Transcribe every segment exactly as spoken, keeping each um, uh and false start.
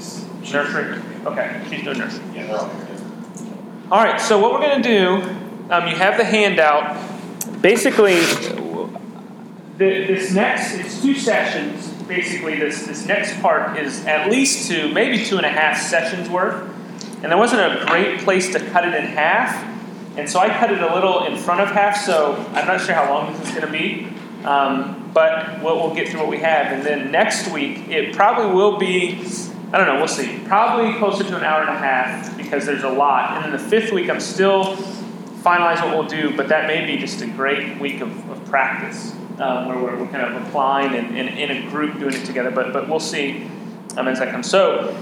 she's, she's nursery. Okay, she's doing nursery. Yeah, they're all here. All right, so what we're going to do, um, you have the handout. Basically, the, this next, it's two sessions. Basically, this, this next part is at least two, maybe two and a half sessions worth. And there wasn't a great place to cut it in half. And so I cut it a little in front of half, so I'm not sure how long this is going to be. Um, but we'll, we'll get through what we have. And then next week, it probably will be, I don't know, we'll see. Probably closer to an hour and a half because there's a lot. And then the fifth week, I'm still finalizing what we'll do, but that may be just a great week of, of practice um, where we're, we're kind of applying and, and in a group doing it together. But but we'll see um, as that comes. So,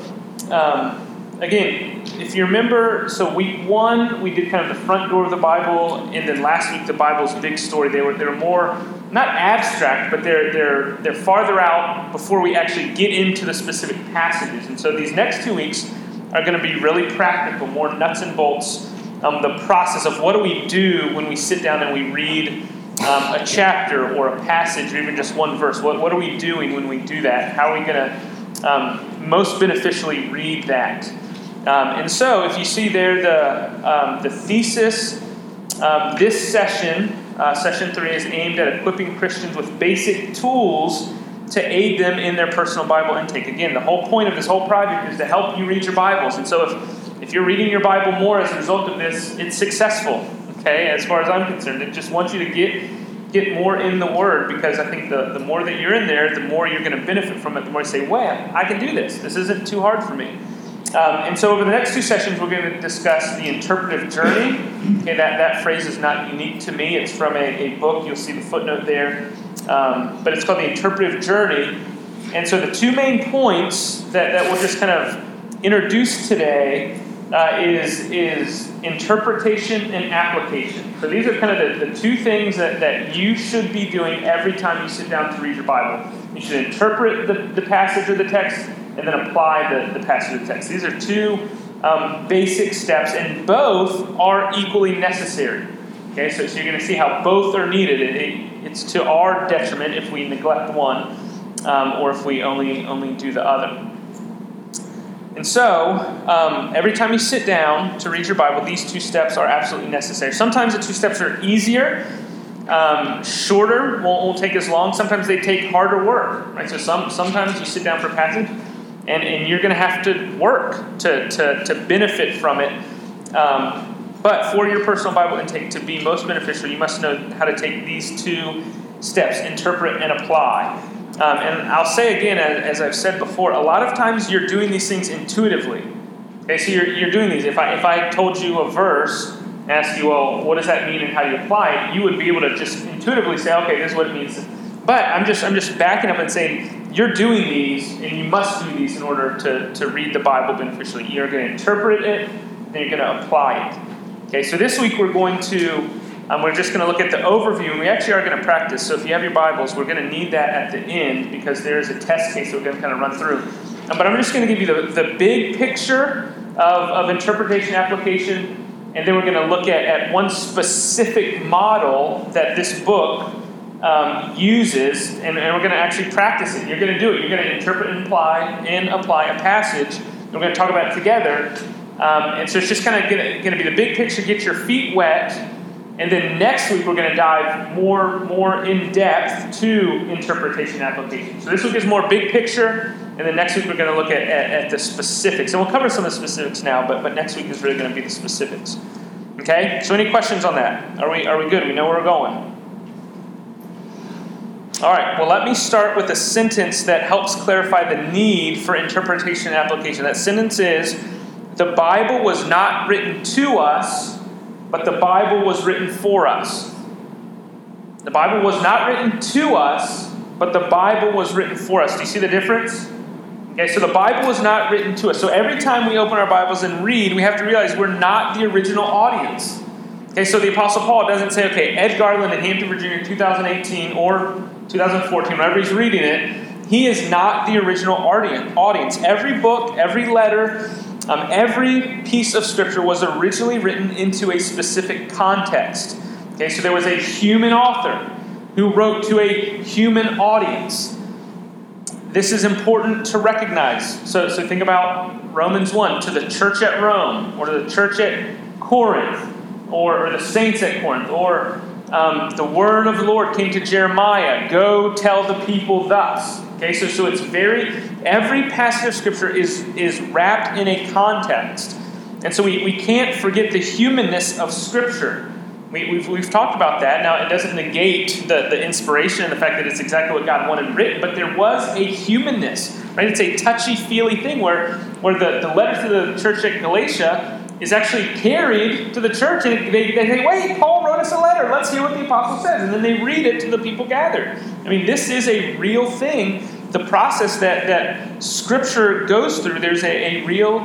um, again, if you remember, so week one, we did kind of the front door of the Bible, and then last week, the Bible's big story. They were they were more, not abstract, but they're they're they're farther out before we actually get into the specific passages. And so these next two weeks are going to be really practical, more nuts and bolts. Um, the process of what do we do when we sit down and we read um, a chapter or a passage or even just one verse. What what are we doing when we do that? How are we going to um, most beneficially read that? Um, and so if you see there the um, the thesis, um, this session, uh, session three, is aimed at equipping Christians with basic tools to aid them in their personal Bible intake. Again, the whole point of this whole project is to help you read your Bibles. And so if, if you're reading your Bible more as a result of this, it's successful, okay, as far as I'm concerned. It just wants you to get get more in the Word, because I think the, the more that you're in there, the more you're going to benefit from it, the more you say, well, I can do this. This isn't too hard for me. Um, and so over the next two sessions, we're going to discuss the interpretive journey. Okay, that, that phrase is not unique to me. It's from a, a book. You'll see the footnote there. Um, but it's called the interpretive journey. And so the two main points that, that we'll just kind of introduce today uh, is, is interpretation and application. So these are kind of the, the two things that, that you should be doing every time you sit down to read your Bible. You should interpret the, the passage or the text, and then apply the, the passage of the text. These are two um, basic steps, and both are equally necessary. Okay, so, so you're going to see how both are needed. It, it, it's to our detriment if we neglect one, um, or if we only only do the other. And so, um, every time you sit down to read your Bible, these two steps are absolutely necessary. Sometimes the two steps are easier, um, shorter, won't, won't take as long. Sometimes they take harder work. Right? So some sometimes you sit down for a passage, And, and you're going to have to work to, to, to benefit from it. Um, but for your personal Bible intake to be most beneficial, you must know how to take these two steps, interpret and apply. Um, and I'll say again, as, as I've said before, a lot of times you're doing these things intuitively. Okay, so you're, you're doing these. If I, if I told you a verse and asked you, well, what does that mean and how do you apply it, you would be able to just intuitively say, okay, this is what it means. But I'm just I'm just backing up and saying, you're doing these, and you must do these in order to, to read the Bible beneficially. You're going to interpret it, and you're going to apply it. Okay, so this week we're going to, um, we're just going to look at the overview, and we actually are going to practice. So if you have your Bibles, we're going to need that at the end, because there is a test case that we're going to kind of run through. Um, but I'm just going to give you the, the big picture of, of interpretation application, and then we're going to look at, at one specific model that this book Um, uses, and, and we're going to actually practice it. You're going to do it. You're going to interpret and apply and apply a passage. We're going to talk about it together. Um, and so it's just kind of going to be the big picture, get your feet wet, and then next week we're going to dive more, more in depth to interpretation and application. So this week is more big picture, and then next week we're going to look at, at, at the specifics. And we'll cover some of the specifics now, but, but next week is really going to be the specifics. Okay? So any questions on that? Are we, are we good? We know where we're going. All right, well, let me start with a sentence that helps clarify the need for interpretation and application. That sentence is, the Bible was not written to us, but the Bible was written for us. The Bible was not written to us, but the Bible was written for us. Do you see the difference? Okay, so the Bible was not written to us. So every time we open our Bibles and read, we have to realize we're not the original audience. Okay, so the Apostle Paul doesn't say, okay, Ed Garland in Hampton, Virginia, two thousand eighteen, or two thousand fourteen, whenever he's reading it, he is not the original audience. Every book, every letter, um, every piece of Scripture was originally written into a specific context. Okay, so there was a human author who wrote to a human audience. this is important to recognize. So, so think about Romans one, to the church at Rome, or to the church at Corinth, or, or the saints at Corinth, or um, the word of the Lord came to Jeremiah, go tell the people thus. Okay, so, so it's very, every passage of Scripture is, is wrapped in a context. And so we, we can't forget the humanness of Scripture. We, we've, we've talked about that. Now, it doesn't negate the, the inspiration and the fact that it's exactly what God wanted written, but there was a humanness, right? It's a touchy-feely thing where, where the, the letter to the church at Galatia is actually carried to the church, and they, they say, wait, Paul wrote us a letter. Let's hear what the apostle says. And then they read it to the people gathered. I mean, this is a real thing. The process that, that Scripture goes through, there's a, a real,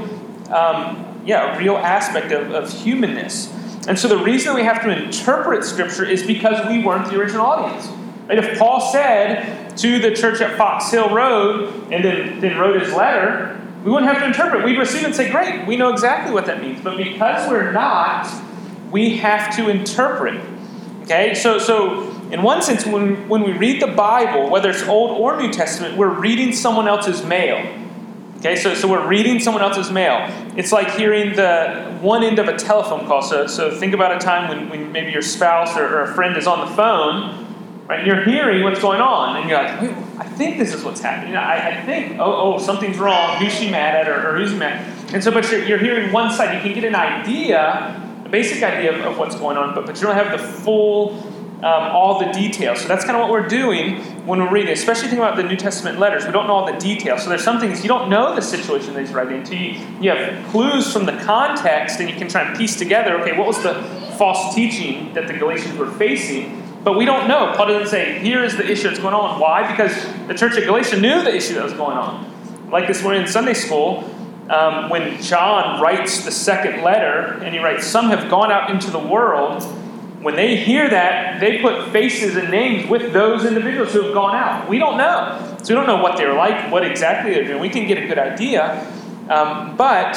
um, yeah, a real aspect of, of humanness. And so the reason we have to interpret Scripture is because we weren't the original audience. Right? If Paul said to the church at Fox Hill Road and then, then wrote his letter, we wouldn't have to interpret. We'd receive it and say, great, we know exactly what that means. But because we're not, we have to interpret. Okay? So, so in one sense, when, when we read the Bible, whether it's Old or New Testament, we're reading someone else's mail. Okay, so, so we're reading someone else's mail. It's like hearing the one end of a telephone call. So, so think about a time when, when maybe your spouse or, or a friend is on the phone, right? And you're hearing what's going on, and you're like, wait, I think this is what's happening. I, I think, oh, oh, something's wrong. Who's she mad at, or, or who's he mad at? And so, but you're, you're hearing one side. You can get an idea, a basic idea of, of what's going on, but, but you don't have the full, um, all the details. So that's kind of what we're doing when we're reading, especially think about the New Testament letters. We don't know all the details. So there's some things you don't know the situation that he's writing into. You, you have clues from the context, and you can try and piece together, okay, what was the false teaching that the Galatians were facing? But we don't know. Paul doesn't say, here is the issue that's going on. Why? Because the church at Galatia knew the issue that was going on. Like this morning in Sunday school, um, when John writes the second letter, and he writes, some have gone out into the world. When they hear that, they put faces and names with those individuals who have gone out. We don't know. So we don't know what they're like, what exactly they're doing. We can get a good idea. Um, but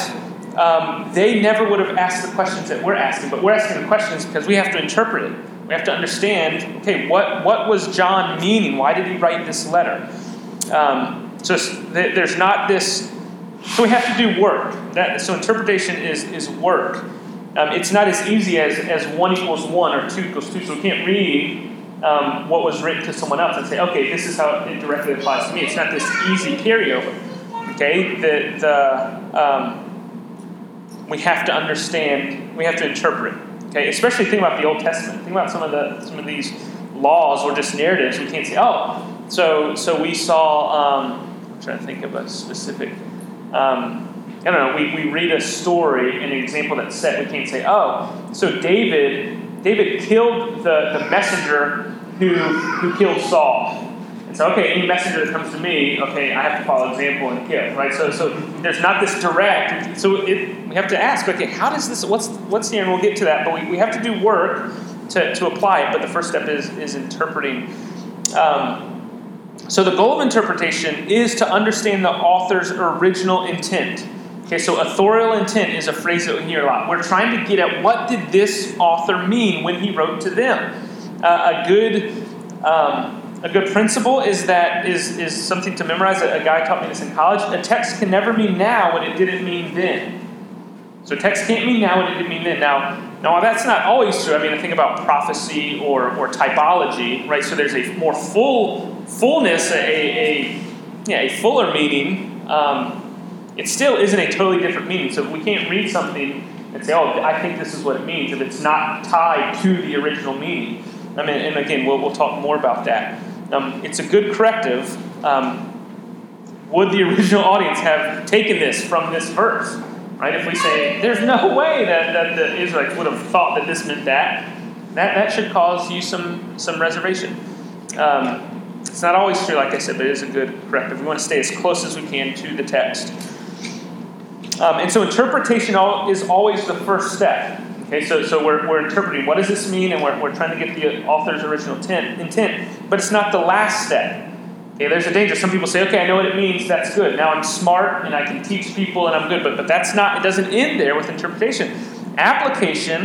um, they never would have asked the questions that we're asking. But we're asking the questions because we have to interpret it. We have to understand, okay, what, what was John meaning? Why did he write this letter? Um, so there's not this... So we have to do work. That, so interpretation is, is work. Um, it's not as easy as, as one equals one or two equals two. So we can't read um, what was written to someone else and say, okay, this is how it directly applies to me. It's not this easy carryover. Okay? The, the, um, we have to understand, we have to interpret. Okay? Especially think about the Old Testament. Think about some of the some of these laws or just narratives. We can't say, oh, so so we saw, um, I'm trying to think of a specific... Um, I don't know, we, we read a story, an example that's set, we can't say, oh, so David David killed the, the messenger who who killed Saul. And so, okay, any messenger that comes to me, okay, I have to follow example and kill, right? So so there's not this direct, so it, we have to ask, okay, how does this, what's what's here, and we'll get to that, but we, we have to do work to, to apply it, but the first step is, is interpreting. Um, so the goal of interpretation is to understand the author's original intent. Okay, so authorial intent is a phrase that we hear a lot. We're trying to get at what did this author mean when he wrote to them. Uh, a good um, a good principle is that is is something to memorize. A, a guy taught me this in college. A text can never mean now what it didn't mean then. So a text can't mean now what it didn't mean then. Now, now that's not always true. I mean, I think about prophecy or or typology, right? So there's a more full fullness, a a yeah a fuller meaning. Um, It still isn't a totally different meaning. So if we can't read something and say, oh, I think this is what it means, if it's not tied to the original meaning. I mean, and again, we'll, we'll talk more about that. Um, it's a good corrective. Um, would the original audience have taken this from this verse? Right? If we say, there's no way that, that the Israelites would have thought that this meant that, that, that should cause you some, some reservation. Um, it's not always true, like I said, but it is a good corrective. We want to stay as close as we can to the text. Um, and so interpretation is always the first step. Okay, so so we're we're interpreting what does this mean, and we're we're trying to get the author's original intent, intent. But it's not the last step. Okay, there's a danger. Some people say, okay, I know what it means. That's good. Now I'm smart and I can teach people and I'm good. But but that's not. It doesn't end there with interpretation. Application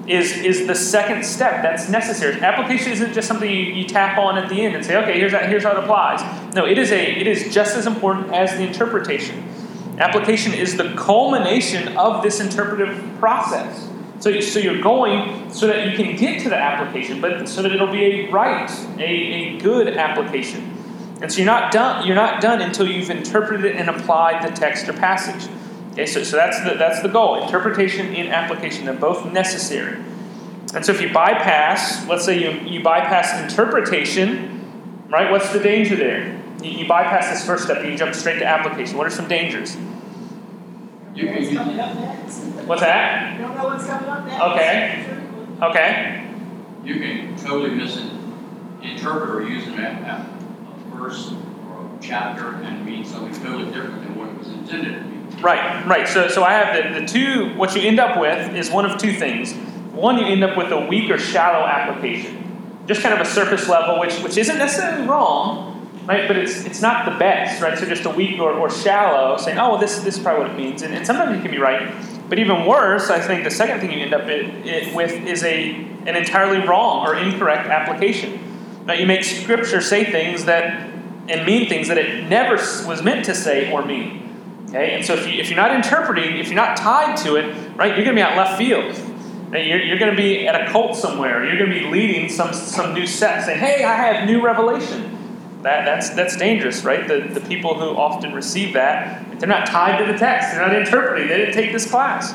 is, is the second step that's necessary. Application isn't just something you, you tap on at the end and say, okay, here's how, here's how it applies. No, it is a it is just as important as the interpretation. Application is the culmination of this interpretive process. So, you, so you're going so that you can get to the application, but so that it'll be a right, a, a good application. And so you're not done. You're not done until you've interpreted and applied the text or passage. Okay, so, so that's the that's the goal. Interpretation and application, they're both necessary. And so if you bypass, let's say you, you bypass interpretation, right? What's the danger there? You, you bypass this first step and you jump straight to application. What are some dangers? You can use coming up next. What's that? You don't know what's coming up next. Okay. Okay. You can totally misinterpret or use an, a, a verse or a chapter and mean something totally different than what it was intended to mean. Right, right. So so I have the, the two, what you end up with is one of two things. One, you end up with a weak or shallow application. Just kind of a surface level, which which isn't necessarily wrong, right? But it's it's not the best, right? So just a weak or, or shallow, saying, oh, well, this, this is probably what it means. And, and sometimes it can be right. But even worse, I think the second thing you end up it, it with is a an entirely wrong or incorrect application. Now, you make Scripture say things that and mean things that it never was meant to say or mean. Okay, and so if, you, if you're not interpreting, if you're not tied to it, right, you're going to be out left field. You're, you're going to be at a cult somewhere. You're going to be leading some some new sect, saying, "Hey, I have new revelation." That that's that's dangerous, right? The the people who often receive that, they're not tied to the text. They're not interpreting. They didn't take this class.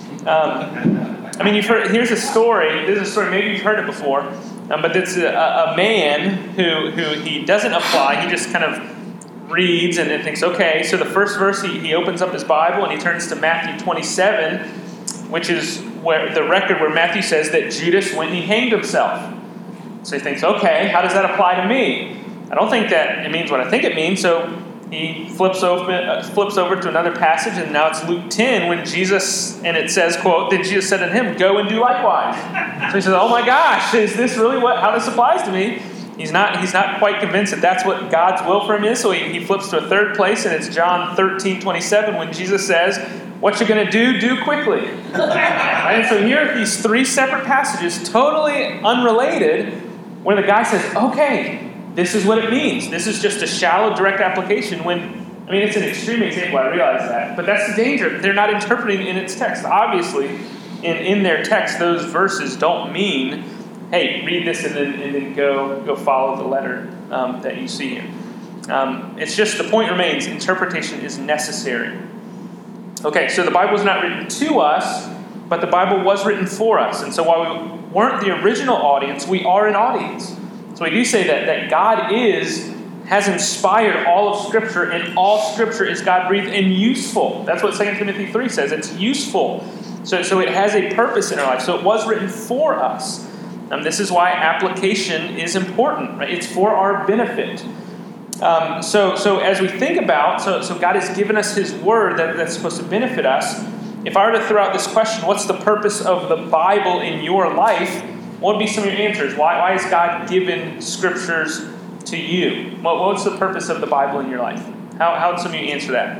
Um, I mean, you've heard. Here's a story. This is a story. Maybe you've heard it before, um, but it's a, a man who who he doesn't apply. He just kind of reads and then thinks, okay, so the first verse, he, he opens up his Bible and he turns to Matthew twenty-seven, which is where the record where Matthew says that Judas went and he hanged himself. So he thinks, okay, how does that apply to me? I don't think that it means what I think it means. So he flips over, uh, flips over to another passage, and now it's Luke ten when Jesus, and it says, quote, then Jesus said to him, go and do likewise. So he says, oh my gosh, is this really what how this applies to me? He's not He's not quite convinced that that's what God's will for him is, so he, he flips to a third place, and it's John thirteen twenty-seven when Jesus says, what you're going to do, do quickly. Right? And so here are these three separate passages, totally unrelated, where the guy says, okay, this is what it means. This is just a shallow, direct application when, I mean, it's an extreme example, I realize that, but that's the danger. They're not interpreting in its text. Obviously, in, in their text, those verses don't mean, hey, read this and then and then go go follow the letter um, that you see here. Um, it's just the point remains, interpretation is necessary. Okay, so the Bible was not written to us, but the Bible was written for us. And so while we weren't the original audience, we are an audience. So we do say that, that God is, has inspired all of Scripture, and all Scripture is God-breathed and useful. That's what Second Timothy three says. It's useful. So, so it has a purpose in our life. So it was written for us. Um, this is why application is important, right? It's for our benefit. Um, so, so as we think about, so, so God has given us His Word that, that's supposed to benefit us. If I were to throw out this question, what's the purpose of the Bible in your life? What would be some of your answers? Why, why has God given Scriptures to you? What, what's the purpose of the Bible in your life? How, how would some of you answer that?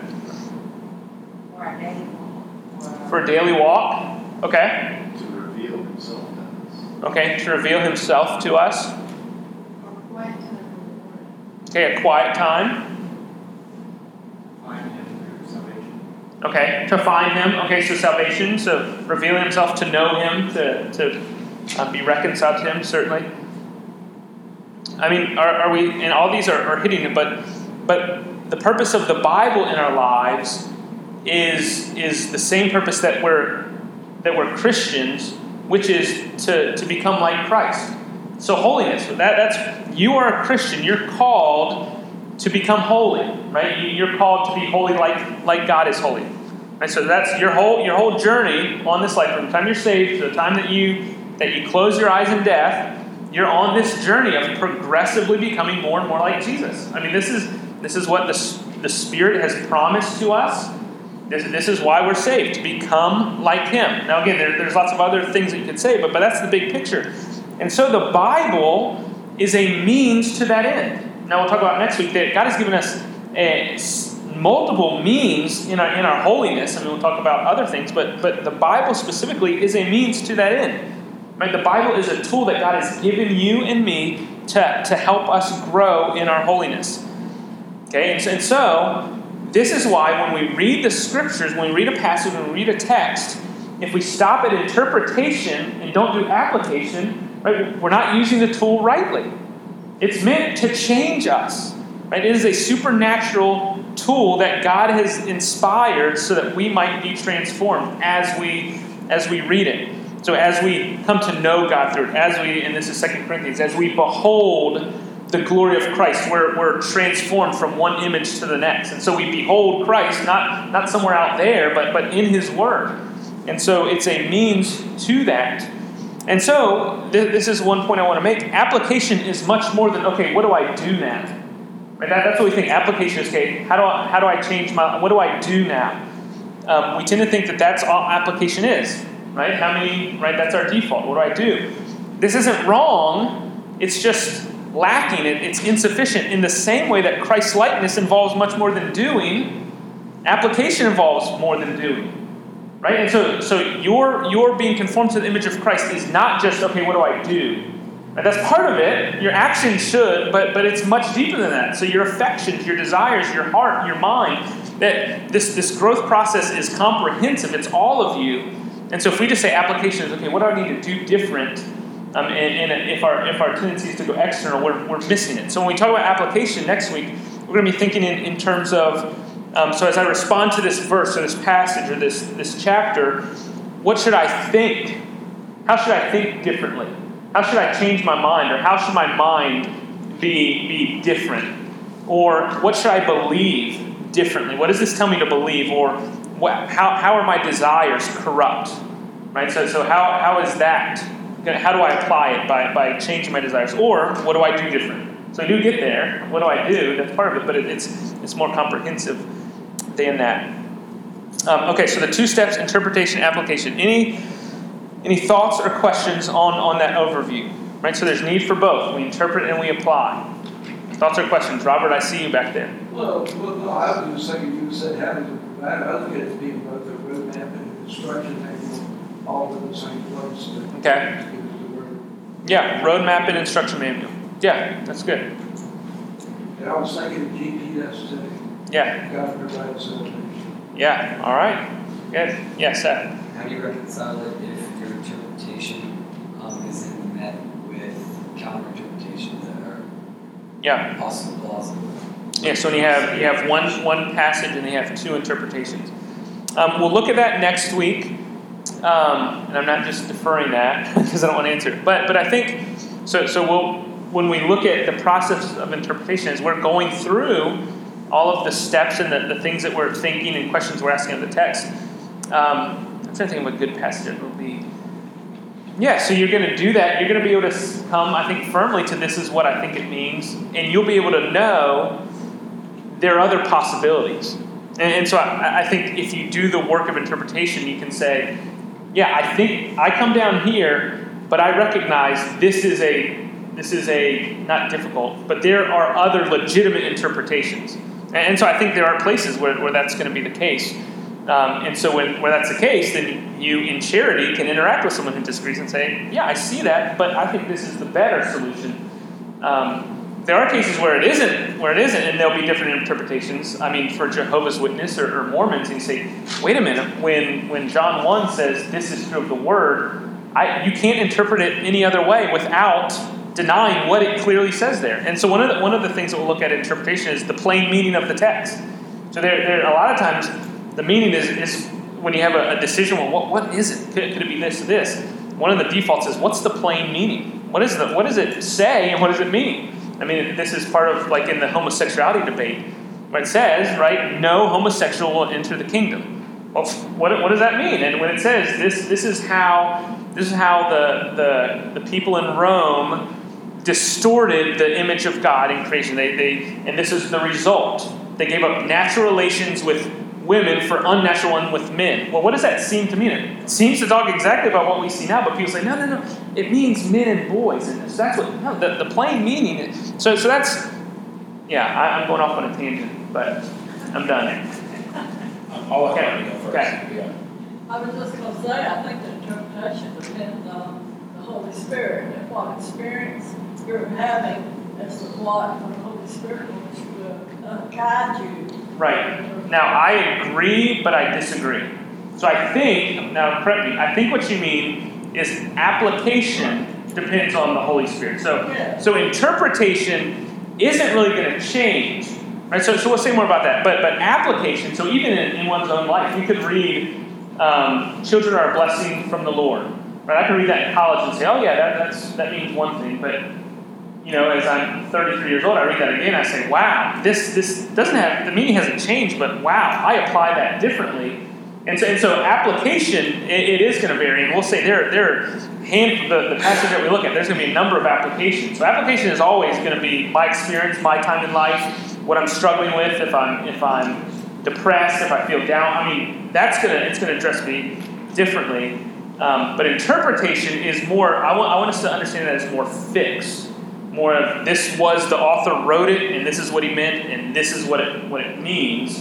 For a daily walk. For a daily walk? Okay. To reveal Himself to us. Okay, to reveal Himself to us. For a quiet time in the Word. Okay, a quiet time. Find Him through salvation. Okay, to find Him. Okay, so salvation, so revealing Himself, to know Him, to, to uh, be reconciled to Him, certainly. I mean, are, are we, and all these are, are hitting it, but but the purpose of the Bible in our lives is is the same purpose that we're that we're Christians, which is to, to become like Christ. So holiness, that that's you are a Christian. You're called to become holy, right? You're called to be holy like like God is holy. Right? So that's your whole your whole journey on this life, from the time you're saved to the time that you that you close your eyes in death. You're on this journey of progressively becoming more and more like Jesus. I mean, this is this is what the, the Spirit has promised to us. This, this is why we're saved, to become like Him. Now, again, there, there's lots of other things that you could say, but, but that's the big picture. And so the Bible is a means to that end. Now, we'll talk about next week that God has given us a, multiple means in our in our holiness. I mean, we'll talk about other things, but but the Bible specifically is a means to that end. Right? The Bible is a tool that God has given you and me to, to help us grow in our holiness. Okay, and, and so this is why when we read the scriptures, when we read a passage, when we read a text, if we stop at interpretation and don't do application, right, we're not using the tool rightly. It's meant to change us. Right? It is a supernatural tool that God has inspired so that we might be transformed as we as we read it. So as we come to know God through it, as we, and this is Second Corinthians, as we behold the glory of Christ, we're, we're transformed from one image to the next. And so we behold Christ, not, not somewhere out there, but, but in His Word. And so it's a means to that. And so th- this is one point I want to make. Application is much more than, okay, what do I do now? Right? That, that's what we think. Application is, okay, how do I, how do I change my, what do I do now? Um, we tend to think that that's all application is. Right? How many, right? That's our default. What do I do? This isn't wrong. It's just lacking. It, it's insufficient. In the same way that Christ's likeness involves much more than doing, application involves more than doing. Right? And so, so your, your being conformed to the image of Christ is not just, okay, what do I do? Right? That's part of it. Your action should, but, but it's much deeper than that. So your affections, your desires, your heart, your mind, that this, this growth process is comprehensive. It's all of you. And so if we just say application is, okay, what do I need to do different? Um, and, and if our if our tendency is to go external, we're, we're missing it. So when we talk about application next week, we're going to be thinking in, in terms of, um, so as I respond to this verse or this passage or this, this chapter, what should I think? How should I think differently? How should I change my mind? Or how should my mind be, be different? Or what should I believe differently? What does this tell me to believe? Or What, how, how are my desires corrupt? Right? So, so how, how is that? How do I apply it by, by changing my desires? Or what do I do different? So I do get there. What do I do? That's part of it, but it, it's it's more comprehensive than that. Um, okay, so the two steps, interpretation, application. Any any thoughts or questions on, on that overview? Right? So there's need for both. We interpret and we apply. Thoughts or questions? Robert, I see you back there. Well, well no, I was just thinking you said having to provide. I look at it as being both a roadmap and an instruction manual, all in the same place. That Okay. gives the word. Yeah, roadmap and instruction manual. Yeah, that's good. And I was thinking G P S today. Yeah, God provides salvation. yeah, all right. Good. Yeah, Seth. How do you reconcile it if your interpretation um, isn't met with counter-interpretations that are Yeah. also plausible? Yeah, so when you have you have one one passage and you have two interpretations. Um, we'll look at that next week. Um, and I'm not just deferring that because I don't want to answer it. But but I think so so we'll when we look at the process of interpretation as we're going through all of the steps and the, the things that we're thinking and questions we're asking of the text. Um, I'm trying to think of a good passage it will be. Yeah, so you're going to do that. You're going to be able to come, I think, firmly to this is what I think it means. And you'll be able to know there are other possibilities. And, and so I, I think if you do the work of interpretation, you can say, yeah, I think I come down here, but I recognize this is a, this is a, not difficult, but there are other legitimate interpretations. And, and so I think there are places where, where that's going to be the case. Um, and so when where that's the case, then you, in charity, can interact with someone who disagrees and say, yeah, I see that, but I think this is the better solution. Um, there are cases where it isn't, where it isn't, and there'll be different interpretations. I mean, for Jehovah's Witness or, or Mormons, you say, wait a minute, when, when John one says this is true of the Word, I, you can't interpret it any other way without denying what it clearly says there. And so one of the, one of the things that we'll look at in interpretation is the plain meaning of the text. So there, there a lot of times, the meaning is, is when you have a, a decision, well, what, what is it? Could, could it be this or this? One of the defaults is, what's the plain meaning? What is the, what does it say and what does it mean? I mean, this is part of, like, in the homosexuality debate, where it says, right, no homosexual will enter the kingdom. Well, what, what does that mean? And when it says this, this is how, this is how the, the, the people in Rome distorted the image of God in creation. They, they, and this is the result. They gave up natural relations with women for unnatural one with men. Well, what does that seem to mean? It seems to talk exactly about what we see now, but people say, no, no, no, it means men and boys in this. That's what, no, the, the plain meaning is. So, so that's, yeah, I, I'm going off on a tangent, but I'm done. I'll let Okay. Marty go first. Okay. Yeah. I was just going to say, I think the interpretation depends on the Holy Spirit, and what experience you're having as to what the Holy Spirit wants to uh, guide you. Right. Now, I agree, but I disagree. So I think, now correct me, I think what you mean is application depends on the Holy Spirit. So, Yeah. so interpretation isn't really going to change. Right? So, so we'll say more about that. But but application, so even in, in one's own life, we could read, um, children are a blessing from the Lord. Right? I can read that in college and say, oh yeah, that, that's, that means one thing. But, you know, as I'm thirty-three years old, I read that again, I say, wow, this this doesn't have, the meaning hasn't changed, but wow, I apply that differently. And so, and so application, it, it is going to vary. And we'll say there, there hand, the, the passage that we look at, there's going to be a number of applications. So application is always going to be my experience, my time in life, what I'm struggling with, if I'm if I'm depressed, if I feel down. I mean, that's gonna it's gonna address me differently. Um, but interpretation is more. I want I want us to understand that it's more fixed. More of this was the author wrote it, and this is what he meant, and this is what it what it means.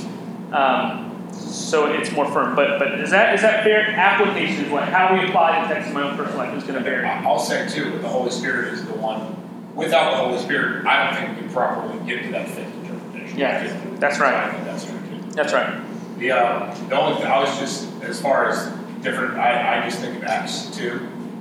Um, so it's more firm. But but is that is that fair? Application is what how we apply the text in my own personal life is going to vary. I'll say too, that the Holy Spirit is the one. Without the Holy Spirit, I don't think we can properly get to that fifth interpretation. Yeah, that's right. I think that's true too. That's right. The uh, the only thing I was just as far as different, I, I just think of Acts two,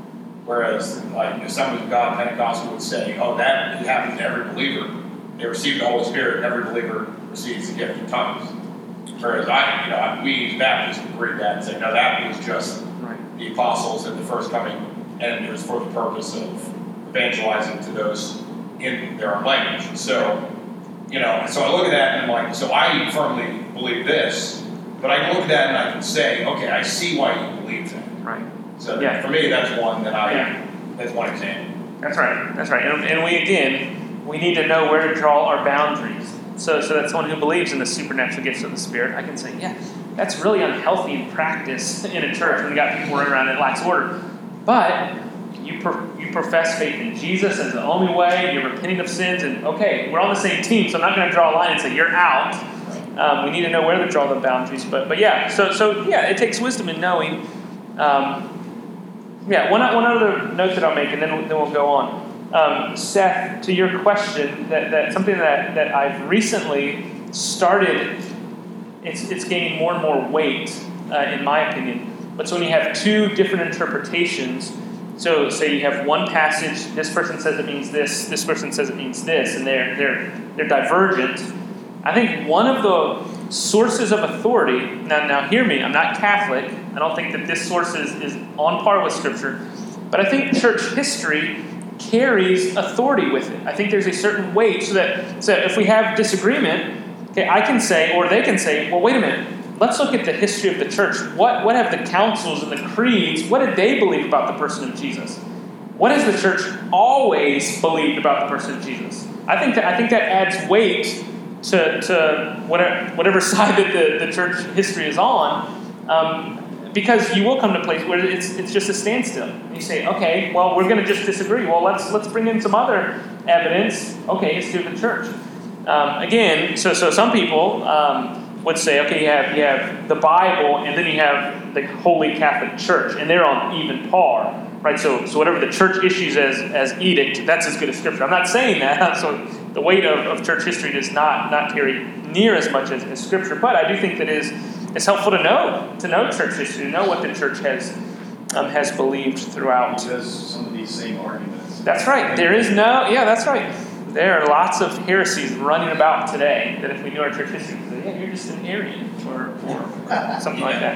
whereas like if somebody who got Pentecostal would say, oh, that happened to every believer. They received the Holy Spirit, and every believer receives the gift of tongues. Whereas I, you know, we as Baptists would read that and say, no, that was just Right. the apostles at the first coming, and it was for the purpose of evangelizing to those in their own language. So, you know, so I look at that and I'm like, so I firmly believe this, but I can look at that and I can say, okay, I see why you believe that. Right. So Yeah. for me, that's one that I, Yeah. that's one example. That's right. That's right. And, and we again, we need to know where to draw our boundaries. So, so that someone who believes in the supernatural gifts of the Spirit, I can say, yeah, that's really unhealthy in practice in a church when you got people running around and it lacks order. But you pro- you profess faith in Jesus as the only way. You're repenting of sins, and okay, we're on the same team. So I'm not going to draw a line and say you're out. Um, we need to know where to draw the boundaries. But but yeah, so so yeah, it takes wisdom in knowing. Um, yeah, one one other note that I'll make, and then we'll, then we'll go on. Um, Seth, to your question, that, that something that, that I've recently started, it's it's gaining more and more weight, uh, in my opinion. But so when you have two different interpretations, so say you have one passage, this person says it means this, this person says it means this, and they're they're they're divergent. I think one of the sources of authority, now now hear me, I'm not Catholic. I don't think that this source is, is on par with Scripture. But I think church history carries authority with it. I think there's a certain weight so that so if we have disagreement, okay, I can say, or they can say, well, wait a minute, let's look at the history of the church. What what have the councils and the creeds, what did they believe about the person of Jesus? What has the church always believed about the person of Jesus? I think that I think that adds weight to, to whatever, whatever side that the, the church history is on. Um, Because you will come to a place where it's it's just a standstill. And you say, okay, well, we're going to just disagree. Well, let's let's bring in some other evidence. Okay, it's through the church. Um, again, so so some people um, would say, okay, you have you have the Bible, and then you have the Holy Catholic Church, and they're on even par, right? So so whatever the church issues as as edict, that's as good as Scripture. I'm not saying that. So the weight of, of church history does not not carry near as much as, as Scripture, but I do think that is. It's helpful to know, to know church history, to know what the church has um, has believed throughout. Because some of these same arguments. That's right. There is no, yeah, that's right. There are lots of heresies running about today that if we knew our church history, we'd say, yeah, you're just an Arian or, or something like that.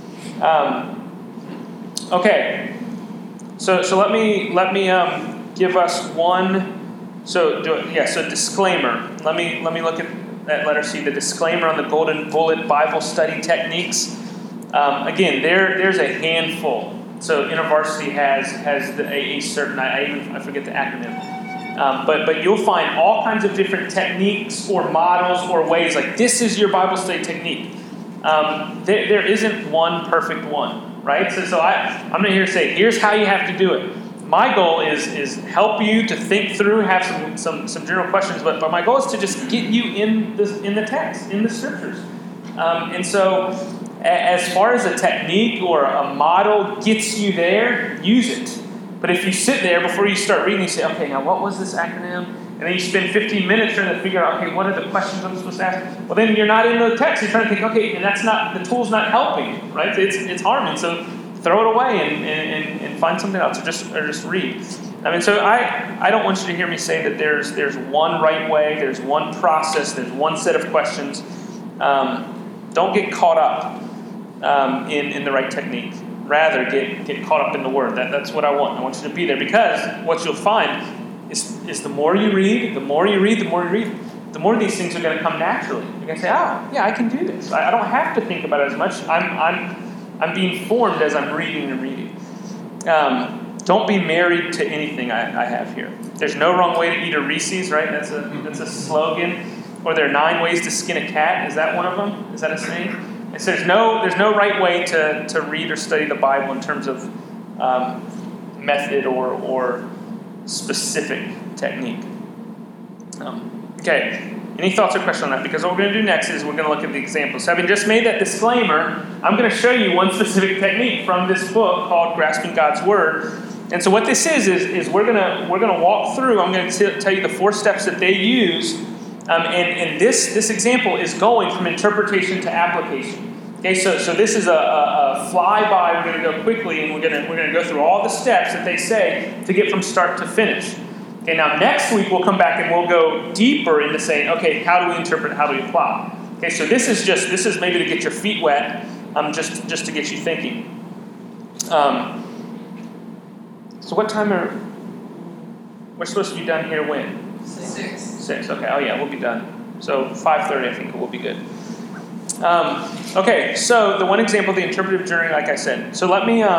Um, okay, so so let me let me um, give us one. So do it, yeah. So disclaimer. Let me let me look at. That letter C, the disclaimer on the Golden Bullet Bible Study Techniques. Um, again, there there's a handful. So InterVarsity has has the, a, a certain I, I even I forget the acronym, um, but but you'll find all kinds of different techniques or models or ways. Like this is your Bible study technique. Um, there there isn't one perfect one, right? So so I I'm not here to say here's how you have to do it. My goal is is help you to think through, have some some, some general questions, but, but my goal is to just get you in the in the text, in the scriptures. Um, and so as far as a technique or a model gets you there, use it. But if you sit there before you start reading, you say, okay, now what was this acronym? And then you spend fifteen minutes trying to figure out, okay, what are the questions I'm supposed to ask? Well, then you're not in the text. You're trying to think, okay, and that's not, the tool's not helping, right? It's it's harming. So throw it away and, and, and find something else, or just or just read. I mean, so I, I don't want you to hear me say that there's there's one right way, there's one process, there's one set of questions. Um, don't get caught up um, in, in the right technique. Rather, get, get caught up in the Word. That, that's what I want. I want you to be there, because what you'll find is, is the more you read, the more you read, the more you read, the more these things are going to come naturally. You're going to say, oh, yeah, I can do this. I, I don't have to think about it as much. I'm, I'm, I'm being formed as I'm reading and reading. Um, don't be married to anything I, I have here. There's no wrong way to eat a Reese's, right? That's a, that's a slogan. Or there are nine ways to skin a cat. Is that one of them? Is that a saying? And so there's no, there's no right way to, to read or study the Bible in terms of um, method or, or specific technique. Um, okay, any thoughts or questions on that? Because what we're going to do next is we're going to look at the examples. So having just made that disclaimer, I'm going to show you one specific technique from this book called Grasping God's Word. And so what this is, is, is we're going to we're going to walk through, I'm going to tell you the four steps that they use. Um, and and this, this example is going from interpretation to application. Okay, so, so this is a, a, a flyby. We're going to go quickly, and we're going to we're going to go through all the steps that they say to get from start to finish. Okay, now next week we'll come back and we'll go deeper into saying, okay, how do we interpret? How do we apply? Okay, so this is just this is maybe to get your feet wet, um, just just to get you thinking. Um, so what time are we're supposed to be done here? When? Six. Six. Okay. Oh yeah, we'll be done. So five thirty, I think, will be good. Um, okay. So the one example, the interpretive journey, like I said. So let me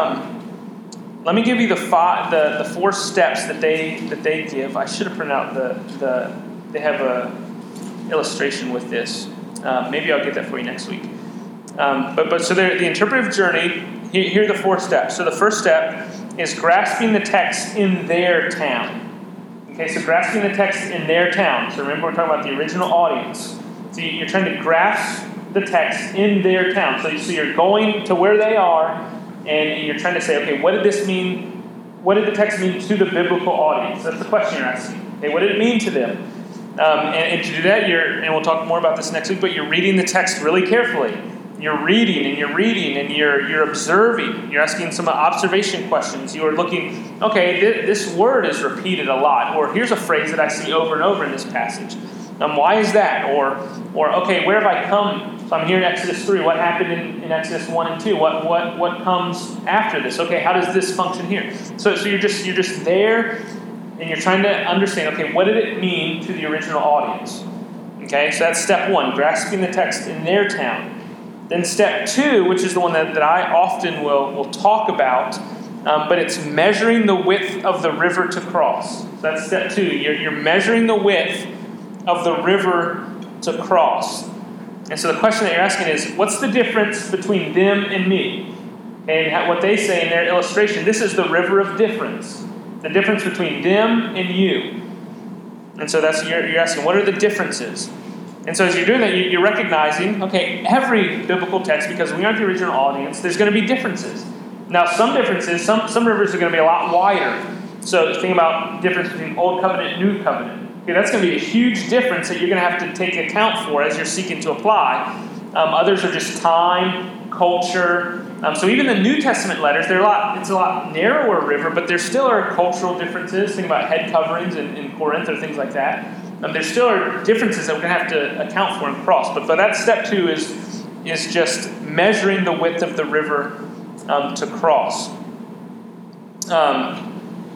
um, let me give you the five, the, the four steps that they that they give. I should have printed out the the. They have a illustration with this. Uh, maybe I'll get that for you next week. Um, but but so the interpretive journey. Here, here are the four steps. So the first step is grasping the text in their town. Okay, so grasping the text in their town. So remember, we're talking about the original audience. So you're trying to grasp the text in their town. So, so you're going to where they are, and you're trying to say, okay, what did this mean? What did the text mean to the biblical audience? That's the question you're asking. Okay, what did it mean to them? Um, and, and to do that, you're, and we'll talk more about this next week, but you're reading the text really carefully. You're reading and you're reading and you're you're observing. You're asking some observation questions. You are looking, okay, th- this word is repeated a lot. Or here's a phrase that I see over and over in this passage. Um, why is that? Or, or okay, where have I come? So I'm here in Exodus three. What happened in, in Exodus one and two? What what what comes after this? Okay, how does this function here? So so you're just you're just there and you're trying to understand, okay, what did it mean to the original audience? Okay, so that's step one, grasping the text in their town. Then step two, which is the one that, that I often will, will talk about, um, but it's measuring the width of the river to cross. So that's step two. You're, you're measuring the width of the river to cross. And so the question that you're asking is, what's the difference between them and me? And what they say in their illustration, this is the river of difference. The difference between them and you. And so that's you're, you're asking, what are the differences? And so as you're doing that, you're recognizing, okay, every biblical text, because we aren't the original audience, there's going to be differences. Now, some differences, some, some rivers are going to be a lot wider. So think about difference between Old Covenant and New Covenant. Okay, that's going to be a huge difference that you're going to have to take account for as you're seeking to apply. Um, others are just time, culture. Um, so even the New Testament letters, they're a lot. It's a lot narrower river, but there still are cultural differences. Think about head coverings in, in Corinth or things like that. Um, there still are differences that we're going to have to account for and cross. But, but that step two is, is just measuring the width of the river um, to cross. Um,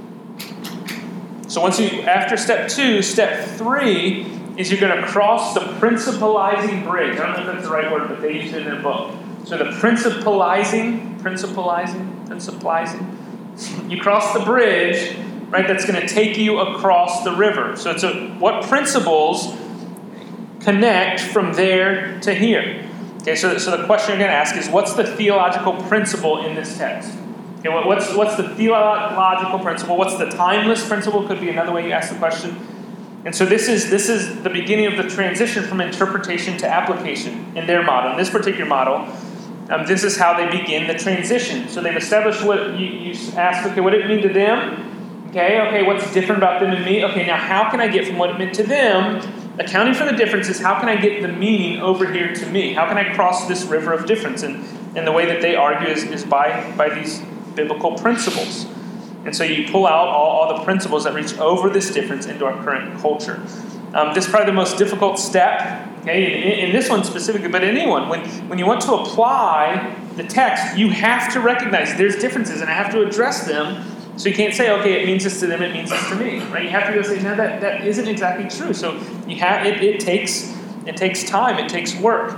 so once you, after step two, step three is you're going to cross the principalizing bridge. I don't know if that's the right word, but they use it in their book. So the principalizing, principalizing, principalizing. You cross the bridge, right, that's going to take you across the river. So it's a, what principles connect from there to here? Okay, so, so the question you're going to ask is, what's the theological principle in this text? Okay, what, what's, what's the theological principle? What's the timeless principle? Could be another way you ask the question. And so this is this is the beginning of the transition from interpretation to application in their model. In this particular model, Um, this is how they begin the transition. So they've established what you, you ask, okay, what did it mean to them? Okay, okay, what's different about them and me? Okay, now how can I get from what it meant to them, accounting for the differences, how can I get the meaning over here to me? How can I cross this river of difference? And, and the way that they argue is, is by, by these biblical principles. And so you pull out all, all the principles that reach over this difference into our current culture. Um, this is probably the most difficult step, okay, in, in this one specifically, but in anyone. When, when you want to apply the text, you have to recognize there's differences, and I have to address them. So you can't say, okay, it means this to them, it means this to me, right? You have to go say, no, that, that isn't exactly true. So you have it, it takes it takes time, it takes work.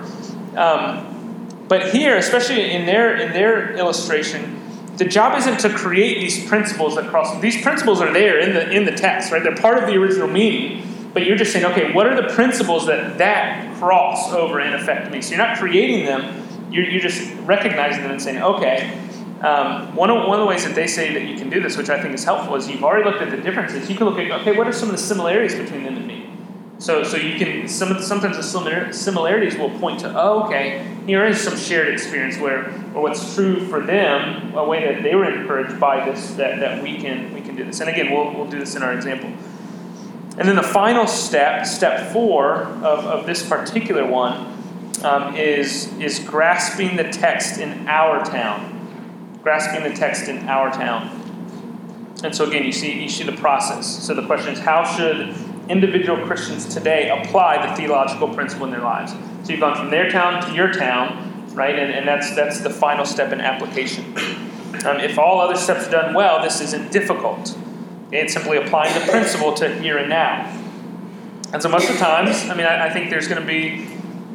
Um, but here, especially in their in their illustration, the job isn't to create these principles that cross. These principles are there in the in the text, right? They're part of the original meaning. But you're just saying, okay, what are the principles that that cross over and affect me? So you're not creating them. You're you're just recognizing them and saying, okay. Um, one, of, one of the ways that they say that you can do this, which I think is helpful, is you've already looked at the differences. You can look at, okay, what are some of the similarities between them and me? So so you can, some of the, sometimes the similar, similarities will point to, oh, okay, here is some shared experience where, or what's true for them, a way that they were encouraged by this, that, that we can we can do this. And again, we'll we'll do this in our example. And then the final step, step four of, of this particular one, um, is, is grasping the text in our town. Grasping the text in our town. And so again, you see you see the process. So the question is, how should individual Christians today apply the theological principle in their lives? So you've gone from their town to your town, right? And, and that's that's the final step in application. Um, if all other steps are done well, this isn't difficult. It's simply applying the principle to here and now. And so most of the times, I mean, I, I think there's going to be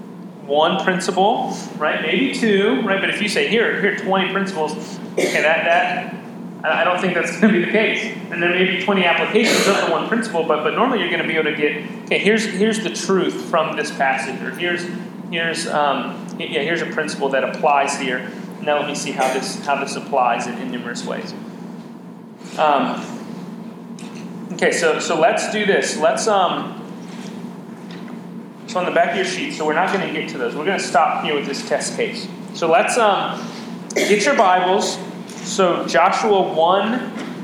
one principle, right? Maybe two, right? But if you say, here, here are twenty principles, okay, that, that, I don't think that's going to be the case. And there may be twenty applications of the one principle, but, but normally you're going to be able to get, okay, here's here's the truth from this passage, or here's here's um yeah, here's a principle that applies here. Now let me see how this how this applies in, in numerous ways. Um, okay, so so let's do this. Let's um. So on the back of your sheet, so we're not going to get to those. We're going to stop here with this test case. So let's um, get your Bibles. So Joshua one,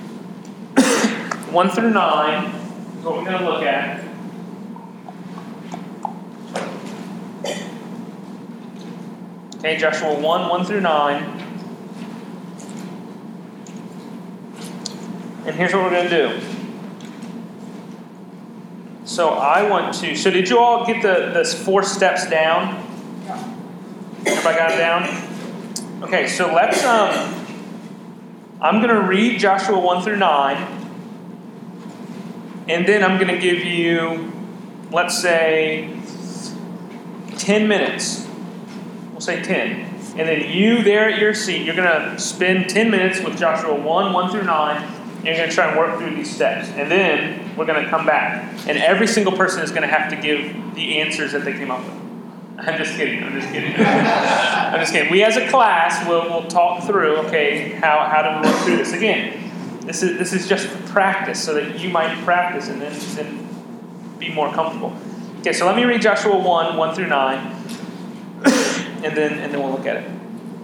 one through nine is what we're going to look at. Okay, Joshua one, one through nine. And here's what we're going to do. So I want to, so did you all get the, the four steps down? Everybody got it down? Okay, so let's, um, I'm going to read Joshua one through nine, and then I'm going to give you, let's say, ten minutes. We'll say ten. And then you there at your seat, you're going to spend ten minutes with Joshua one, one through nine, and you're going to try and work through these steps. And then we're going to come back. And every single person is going to have to give the answers that they came up with. I'm just kidding. I'm just kidding. I'm just kidding. We as a class will will talk through, okay, how, how do we work through this? Again, this is this is just practice so that you might practice and then, then be more comfortable. Okay, so let me read Joshua one, one through nine, and then and then we'll look at it.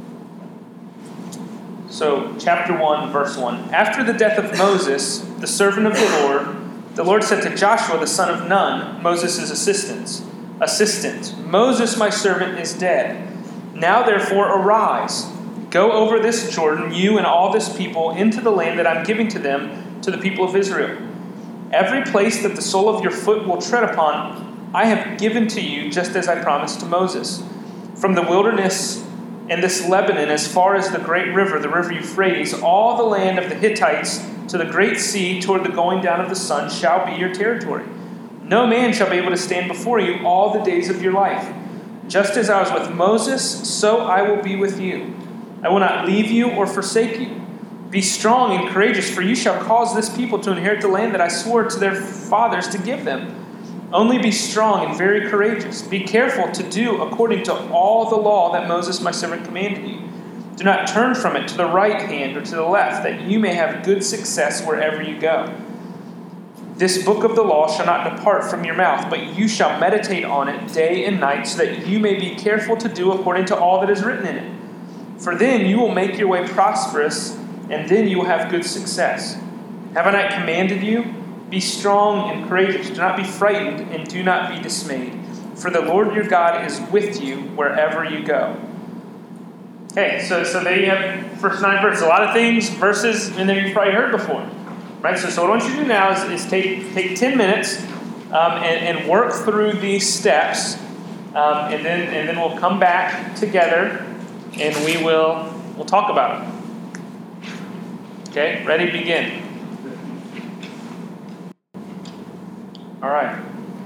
So, chapter one, verse one. After the death of Moses, the servant of the Lord, the Lord said to Joshua, the son of Nun, Moses' assistant, assistant, Moses, my servant, is dead. Now, therefore, arise. Go over this Jordan, you and all this people, into the land that I'm giving to them, to the people of Israel. Every place that the sole of your foot will tread upon, I have given to you, just as I promised to Moses. From the wilderness and this Lebanon, as far as the great river, the river Euphrates, all the land of the Hittites, to the great sea, toward the going down of the sun, shall be your territory. No man shall be able to stand before you all the days of your life. Just as I was with Moses, so I will be with you. I will not leave you or forsake you. Be strong and courageous, for you shall cause this people to inherit the land that I swore to their fathers to give them. Only be strong and very courageous. Be careful to do according to all the law that Moses my servant commanded you. Do not turn from it to the right hand or to the left, that you may have good success wherever you go. This book of the law shall not depart from your mouth, but you shall meditate on it day and night, so that you may be careful to do according to all that is written in it. For then you will make your way prosperous, and then you will have good success. Have I not commanded you? Be strong and courageous. Do not be frightened, and do not be dismayed. For the Lord your God is with you wherever you go. Okay, so, so there you have first nine verses. A lot of things, verses, in there you've probably heard before. Right? So, so what I want you to do now is, is take, take ten minutes um, and, and work through these steps. Um, and then and then we'll come back together and we will we'll talk about it. Okay, ready, begin. All right.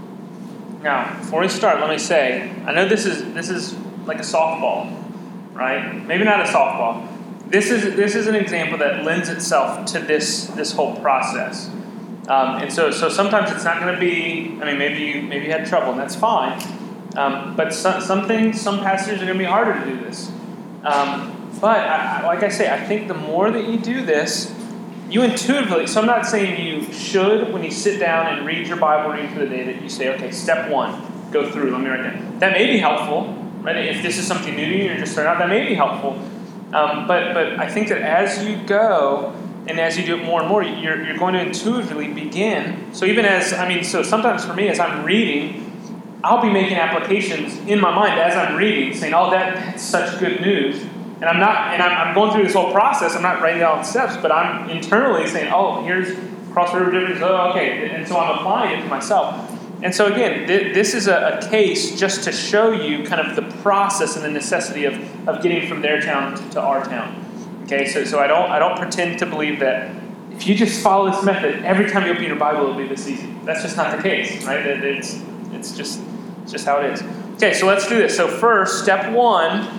Now, before we start, let me say, I know this is this is like a softball, right? Maybe not a softball. This is this is an example that lends itself to this this whole process. Um, and so so sometimes it's not going to be. I mean, maybe you maybe you had trouble, and that's fine. Um, but some, some things, some passages are going to be harder to do this. Um, but I, like I say, I think the more that you do this, you intuitively, so I'm not saying you should, when you sit down and read your Bible reading for the day, that you say, okay, step one, go through, let me write that. That may be helpful, right? If this is something new to you, you're just starting out, that may be helpful. Um, but but I think that as you go, and as you do it more and more, you're, you're going to intuitively begin. So even as, I mean, so sometimes for me, as I'm reading, I'll be making applications in my mind as I'm reading, saying, oh, that, that's such good news. And I'm not, and I'm, I'm going through this whole process. I'm not writing down steps, but I'm internally saying, oh, here's cross river difference. Oh, okay. And so I'm applying it to myself. And so again, th- this is a, a case just to show you kind of the process and the necessity of, of getting from their town to, to our town. Okay, so so I don't I don't pretend to believe that if you just follow this method, every time you open your Bible, it'll be this easy. That's just not the case, right? It, it's it's just it's just how it is. Okay, so let's do this. So first, step one,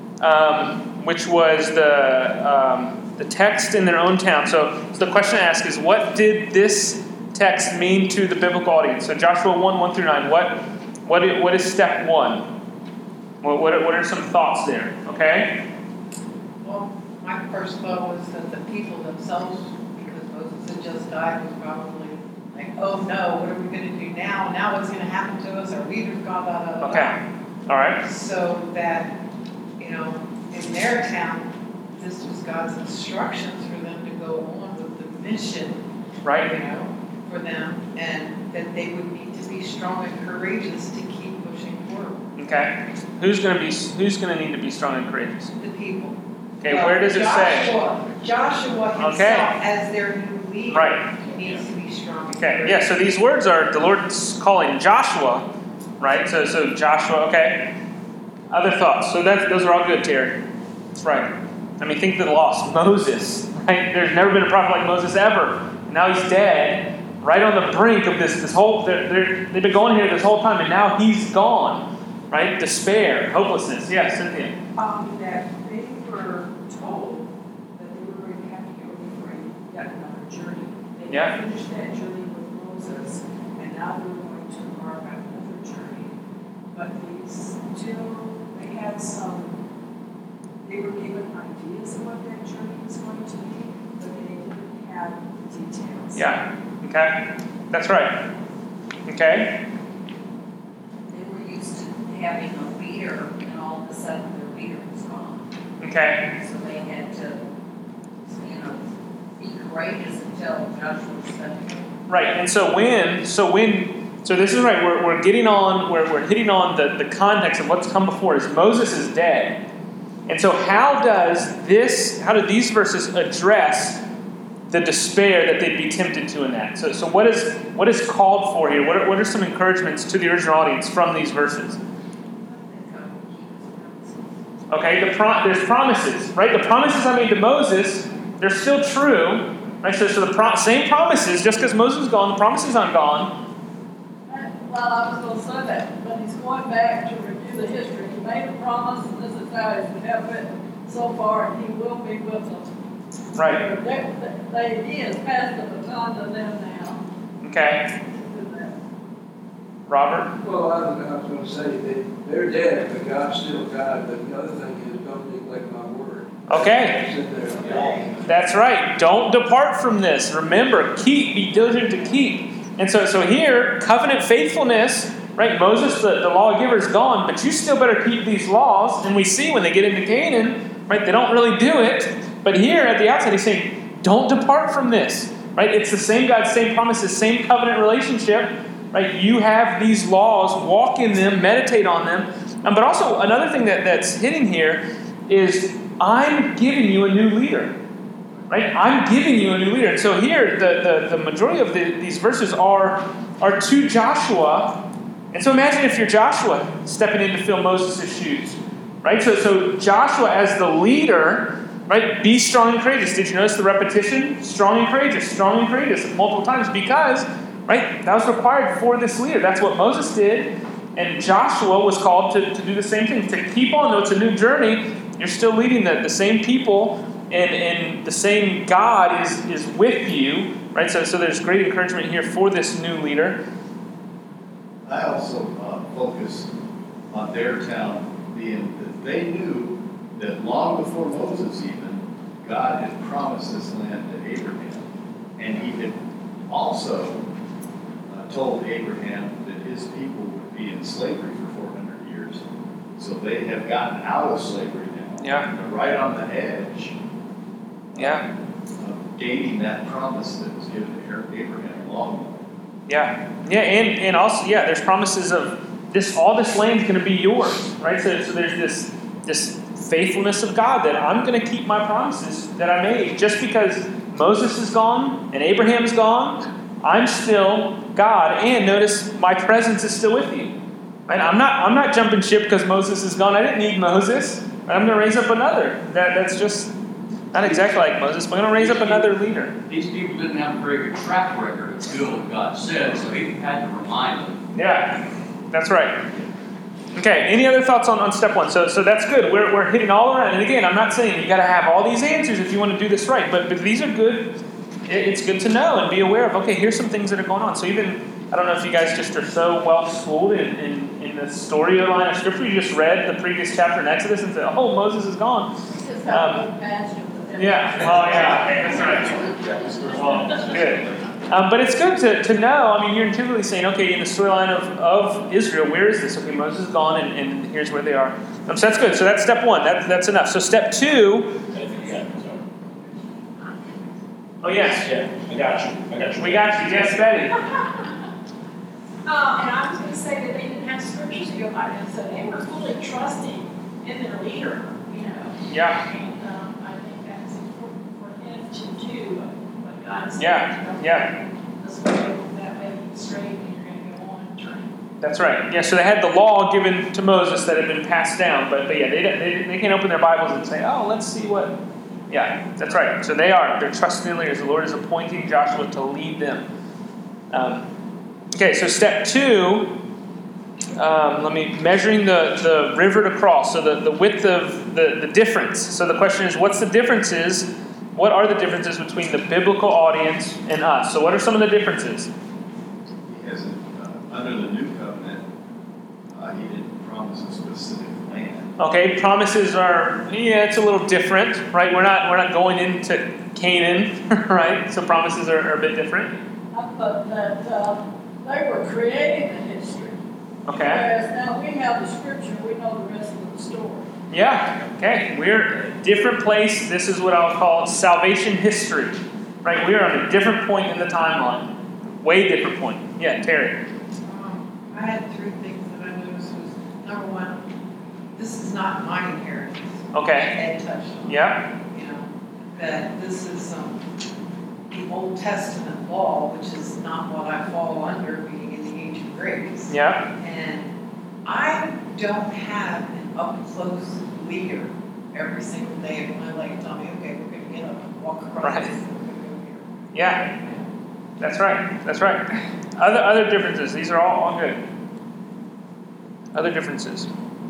um, which was the um, the text in their own town. So, so the question I ask is, what did this text mean to the biblical audience? So Joshua one, one through nine. What what is, what is step one? What what are, what are some thoughts there? Okay. Well, my first thought was that the people themselves, because Moses had just died, was probably like, oh no, what are we going to do now? Now what's going to happen to us? Our leader's gone, blah, blah, blah. Okay. All right. So that, you know, in their town, this was God's instructions for them to go on with the mission, Right. you know, for them, and that they would need to be strong and courageous to keep pushing forward. Okay. Who's going to be who's going to need to be strong and courageous? The people. Okay. Where does it say? Joshua, Joshua himself, Okay. as their new leader, Right. needs to be strong. and Okay. Yeah. So these words are the Lord's calling Joshua, right? So so Joshua. Okay. Other thoughts? So that those are all good, Terry. That's right. I mean, think of the loss. Moses. Right? There's never been a prophet like Moses ever. Now he's dead. Right on the brink of this, this whole, they're, they're, they've been going here this whole time, and now he's gone, right? Despair, hopelessness. Yeah, Cynthia. Um, that they were told that they were going to have to go for yet another journey. They Yeah. had finished that journey with Moses, and now they were going to embark on another journey. But they still, they had some, they were given ideas of what that journey was going to be, but they didn't have the details. Yeah. Okay. That's right. Okay. They were used to having a leader, and all of a sudden their leader was gone. Okay. So they had to, you know, be courageous until Joshua stepped in. Right. And so when, so when, so this is right. We're we're getting on. We're we're hitting on the the context of what's come before. Is Moses is dead, and so how does this? How do these verses address the despair that they'd be tempted to in that? So, so what is what is called for here? What are, what are some encouragements to the original audience from these verses? Okay, the pro- there's promises, right? The promises I made to Moses, they're still true, right? So, so the pro- same promises, just because Moses is gone, the promises aren't gone. Well, I was going to say that, but he's going back to review the history. He made a promise, and this is how he's kept it so far, and he will be with us. Right. So they, they, he has passed the baton to them now. Okay. Robert? Well, I was, I was going to say that they're dead, but God's still God. But the other thing is, don't neglect my word. Okay. Sit there. Okay. That's right. Don't depart from this. Remember, keep, be diligent to keep. And so, so here, covenant faithfulness, right? Moses, the, the lawgiver, is gone, but you still better keep these laws. And we see when they get into Canaan, right? They don't really do it. But here at the outset, he's saying, don't depart from this, right? It's the same God, same promises, same covenant relationship, right? You have these laws, walk in them, meditate on them. Um, but also, another thing that, that's hidden here is I'm giving you a new leader, right? I'm giving you a new leader. And so here, the, the, the majority of the, these verses are, are to Joshua. And so imagine if you're Joshua stepping in to fill Moses' shoes, right? So, so Joshua as the leader, right? Be strong and courageous. Did you notice the repetition? Strong and courageous, strong and courageous multiple times because, right, that was required for this leader. That's what Moses did. And Joshua was called to, to do the same thing, to keep on, though it's a new journey, you're still leading the, the same people, and, and the same God is, is with you, right? So, so there's great encouragement here for this new leader. I also uh, focus on their town being that they knew that long before Moses even, God had promised this land to Abraham. And he had also uh, told Abraham that his people would be in slavery for four hundred years. So they have gotten out of slavery now. Yeah. They're right on the edge. Yeah. Of gaining that promise that was given to Abraham long ago. Yeah. Yeah, and, and also, yeah, there's promises of this, all this land's going to be yours, right? So, so there's this, this faithfulness of God that I'm going to keep my promises that I made. Just because Moses is gone and Abraham's gone, I'm still God. And notice my presence is still with you. Right? I'm not I'm not jumping ship because Moses is gone. I didn't need Moses. Right? I'm going to raise up another. That that's just not exactly like Moses, but I'm going to raise up another leader. These people didn't have a very good track record of doing what God said, so he had to remind them. Yeah, that's right. Okay, any other thoughts on, on step one? So so that's good. We're, we're hitting all around. And again, I'm not saying you got to have all these answers if you want to do this right, but, but these are good. It, it's good to know and be aware of, okay, here's some things that are going on. So even, I don't know if you guys just are so well schooled in, in, in the storyline of Scripture. You just read the previous chapter in Exodus and said, oh, Moses is gone. Um, yeah, oh yeah, that's right. Well, good. Um, but it's good to, to know. I mean, you're intuitively saying, okay, in the storyline of, of Israel, where is this? Okay, Moses is gone, and, and here's where they are. Um, so that's good. So that's step one. That, that's enough. So step two. Oh, yes. Yeah, I got you. I got you. We got you. Yes, Betty. Uh, and I was going to say that they didn't have scriptures to go by them, so they were fully trusting in their leader, you know. Yeah. And um, I think that's important for them to do what God said. Yeah, yeah. This way, that way you straight and you're going to go on and turn. That's right. Yeah, so they had the law given to Moses that had been passed down, but, but yeah, they, they, they can't open their Bibles and say, oh, let's see what... Yeah, that's right. So they are. They're trusting in leaders. The Lord is appointing Joshua to lead them. Um, okay, so step two, um, let me, measuring the, the river to cross. So the, the width of the, the difference. So the question is, what's the differences? What are the differences between the biblical audience and us? So what are some of the differences? He hasn't, uh, under the new covenant, uh, he didn't promise a specific land. Okay, promises are, yeah, it's a little different, right? We're not we're not going into Canaan, right? So promises are, are a bit different. I thought that uh, they were creating the history. Okay. Whereas now we have the scripture, we know the rest of the story. Yeah, okay. We're a different place. This is what I'll call salvation history, right? We are on a different point in the timeline. Way different point. Yeah, Terry. Um, I had three things that I noticed was, number one, this is not my inheritance. Okay. Ed touched on. Yeah. You know, that this is um, the Old Testament law, which is not what I fall under being in the ancient Greeks. Yeah. And I don't have an up-close leader every single day of my life tell me, okay, we're going to get up and walk across Right. this and we're going to go here. Yeah. That's right. That's right. Other other differences. These are all, all good. Other differences.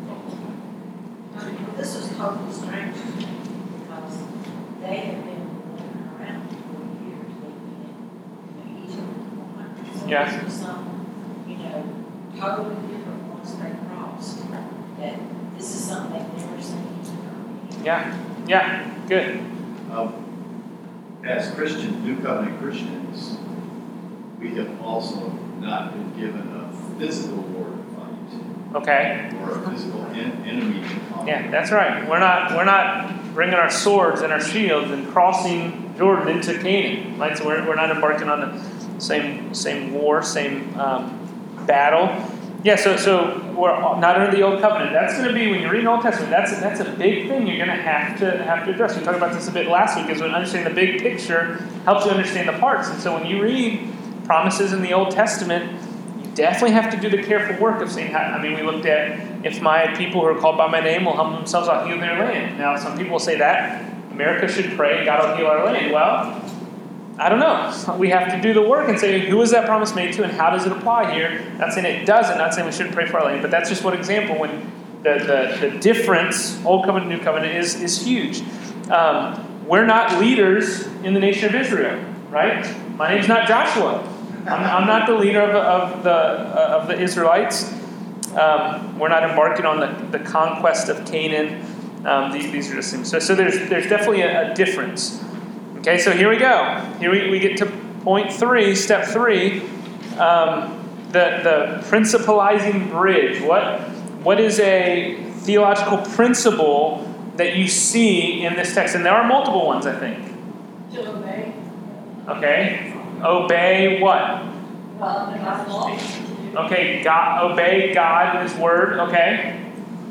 This is total strange to me because they have been walking around for years, they in Egypt for hundreds. So Yeah. this was something, you know, totally different once they crossed. That this is something they've never seen. Yeah. Yeah. Good. Um, as Christian, New Covenant Christians, we have also not been given a physical war to fight, Okay. or a physical en- enemy to conquer. Yeah, that's right. We're not we're not bringing our swords and our shields and crossing Jordan into Canaan, right? So we're, we're not embarking on the same same war, same um, battle. Yeah, so so we're not under the Old Covenant. That's going to be, when you're reading Old Testament, that's a, that's a big thing you're going to have to have to address. We talked about this a bit last week, is when understanding the big picture helps you understand the parts. And so when you read promises in the Old Testament, you definitely have to do the careful work of saying, how, I mean, we looked at, if my people who are called by my name will humble themselves, I'll heal their land. Now, some people say that America should pray and God will heal our land. Well, I don't know. We have to do the work and say, who is that promise made to and how does it apply here? Not saying it doesn't, not saying we shouldn't pray for our land, but that's just one example when the, the, the difference, Old Covenant, New Covenant, is, is huge. Um, we're not leaders in the nation of Israel, right? My name's not Joshua. I'm, I'm not the leader of, of, the, uh, of the Israelites. Um, we're not embarking on the, the conquest of Canaan. Um, these, these are just things. So, so there's, there's definitely a, a difference. Okay, so here we go. Here we, we get to point three, step three, um, the, the principalizing bridge. What, what is a theological principle that you see in this text? And there are multiple ones, I think. To obey. Okay, obey what? Well, the gospel. Okay, God, obey God and His Word. Okay.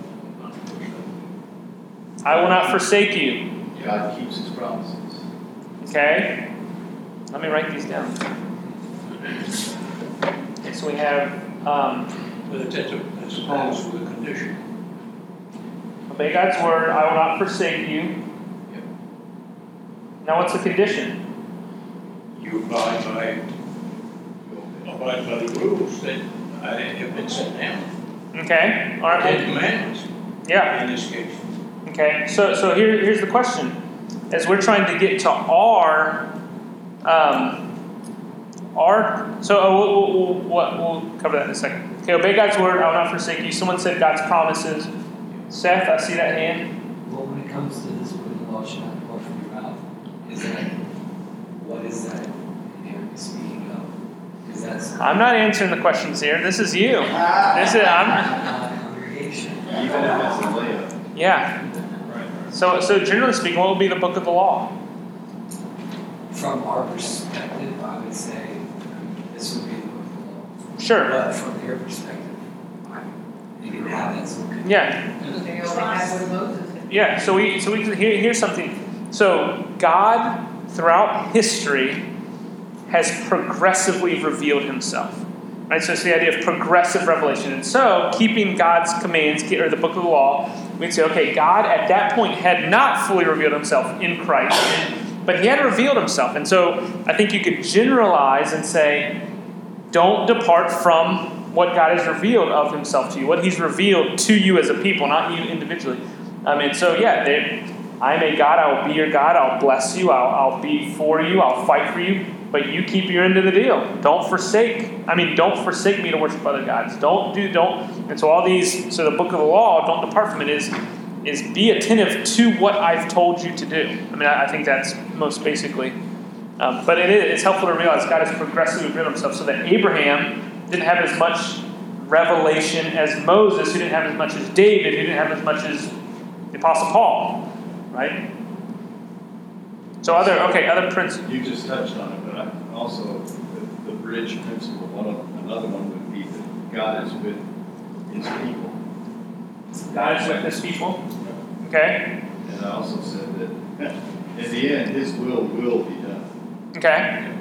I will not forsake you. God keeps His promises. Okay, let me write these down. Okay, so we have um, But that's a, that's a promise with a condition. obey God's word. I will not forsake you. Yep. Now, what's the condition? You abide by, abide by the rules that uh, have been set down. Okay, all The right. Ten Commandments, Yeah. in this case. Okay, so so here here's the question: as we're trying to get to our um, our so uh, we'll, we'll, we'll, we'll cover that in a second. Okay, obey God's word. I will not forsake you. Someone said God's promises. Seth, I see that hand. Well, when it comes to this word, the law shall not depart from your mouth, is that, what is that inherently speaking of? Because that's I'm not answering the questions here. This is you. This is I'm. not congregation. Even if it's a layup. Yeah. So so generally speaking, what would be the book of the law? From our perspective, I would say this would be the book of the law. Sure. But from their perspective, I, they didn't have that, so good. Yeah. They only had what Moses had. Yeah. So we so we can here here's something. So God throughout history has progressively revealed Himself. Right? So it's the idea of progressive revelation. And so keeping God's commands or the book of the law, we'd say, okay, God at that point had not fully revealed Himself in Christ, but He had revealed Himself. And so I think you could generalize and say, don't depart from what God has revealed of Himself to you, what He's revealed to you as a people, not you individually. I mean, so yeah, I am a God, I will be your God, I'll bless you, I'll, I'll be for you, I'll fight for you, but you keep your end of the deal. Don't forsake, I mean, don't forsake me to worship other gods. Don't do, don't, and so all these, so the book of the law, don't depart from it, is, is be attentive to what I've told you to do. I mean, I, I think that's most basically, um, but it is, it's helpful to realize God has progressively revealed Himself so that Abraham didn't have as much revelation as Moses, who didn't have as much as David, who didn't have as much as the Apostle Paul, right? So other, okay, other principles. You just touched on it, but I also, the, the bridge principle, one of, another one would be that God is with His people. God is with His people. Okay. And I also said that in the end, His will will be done. Okay.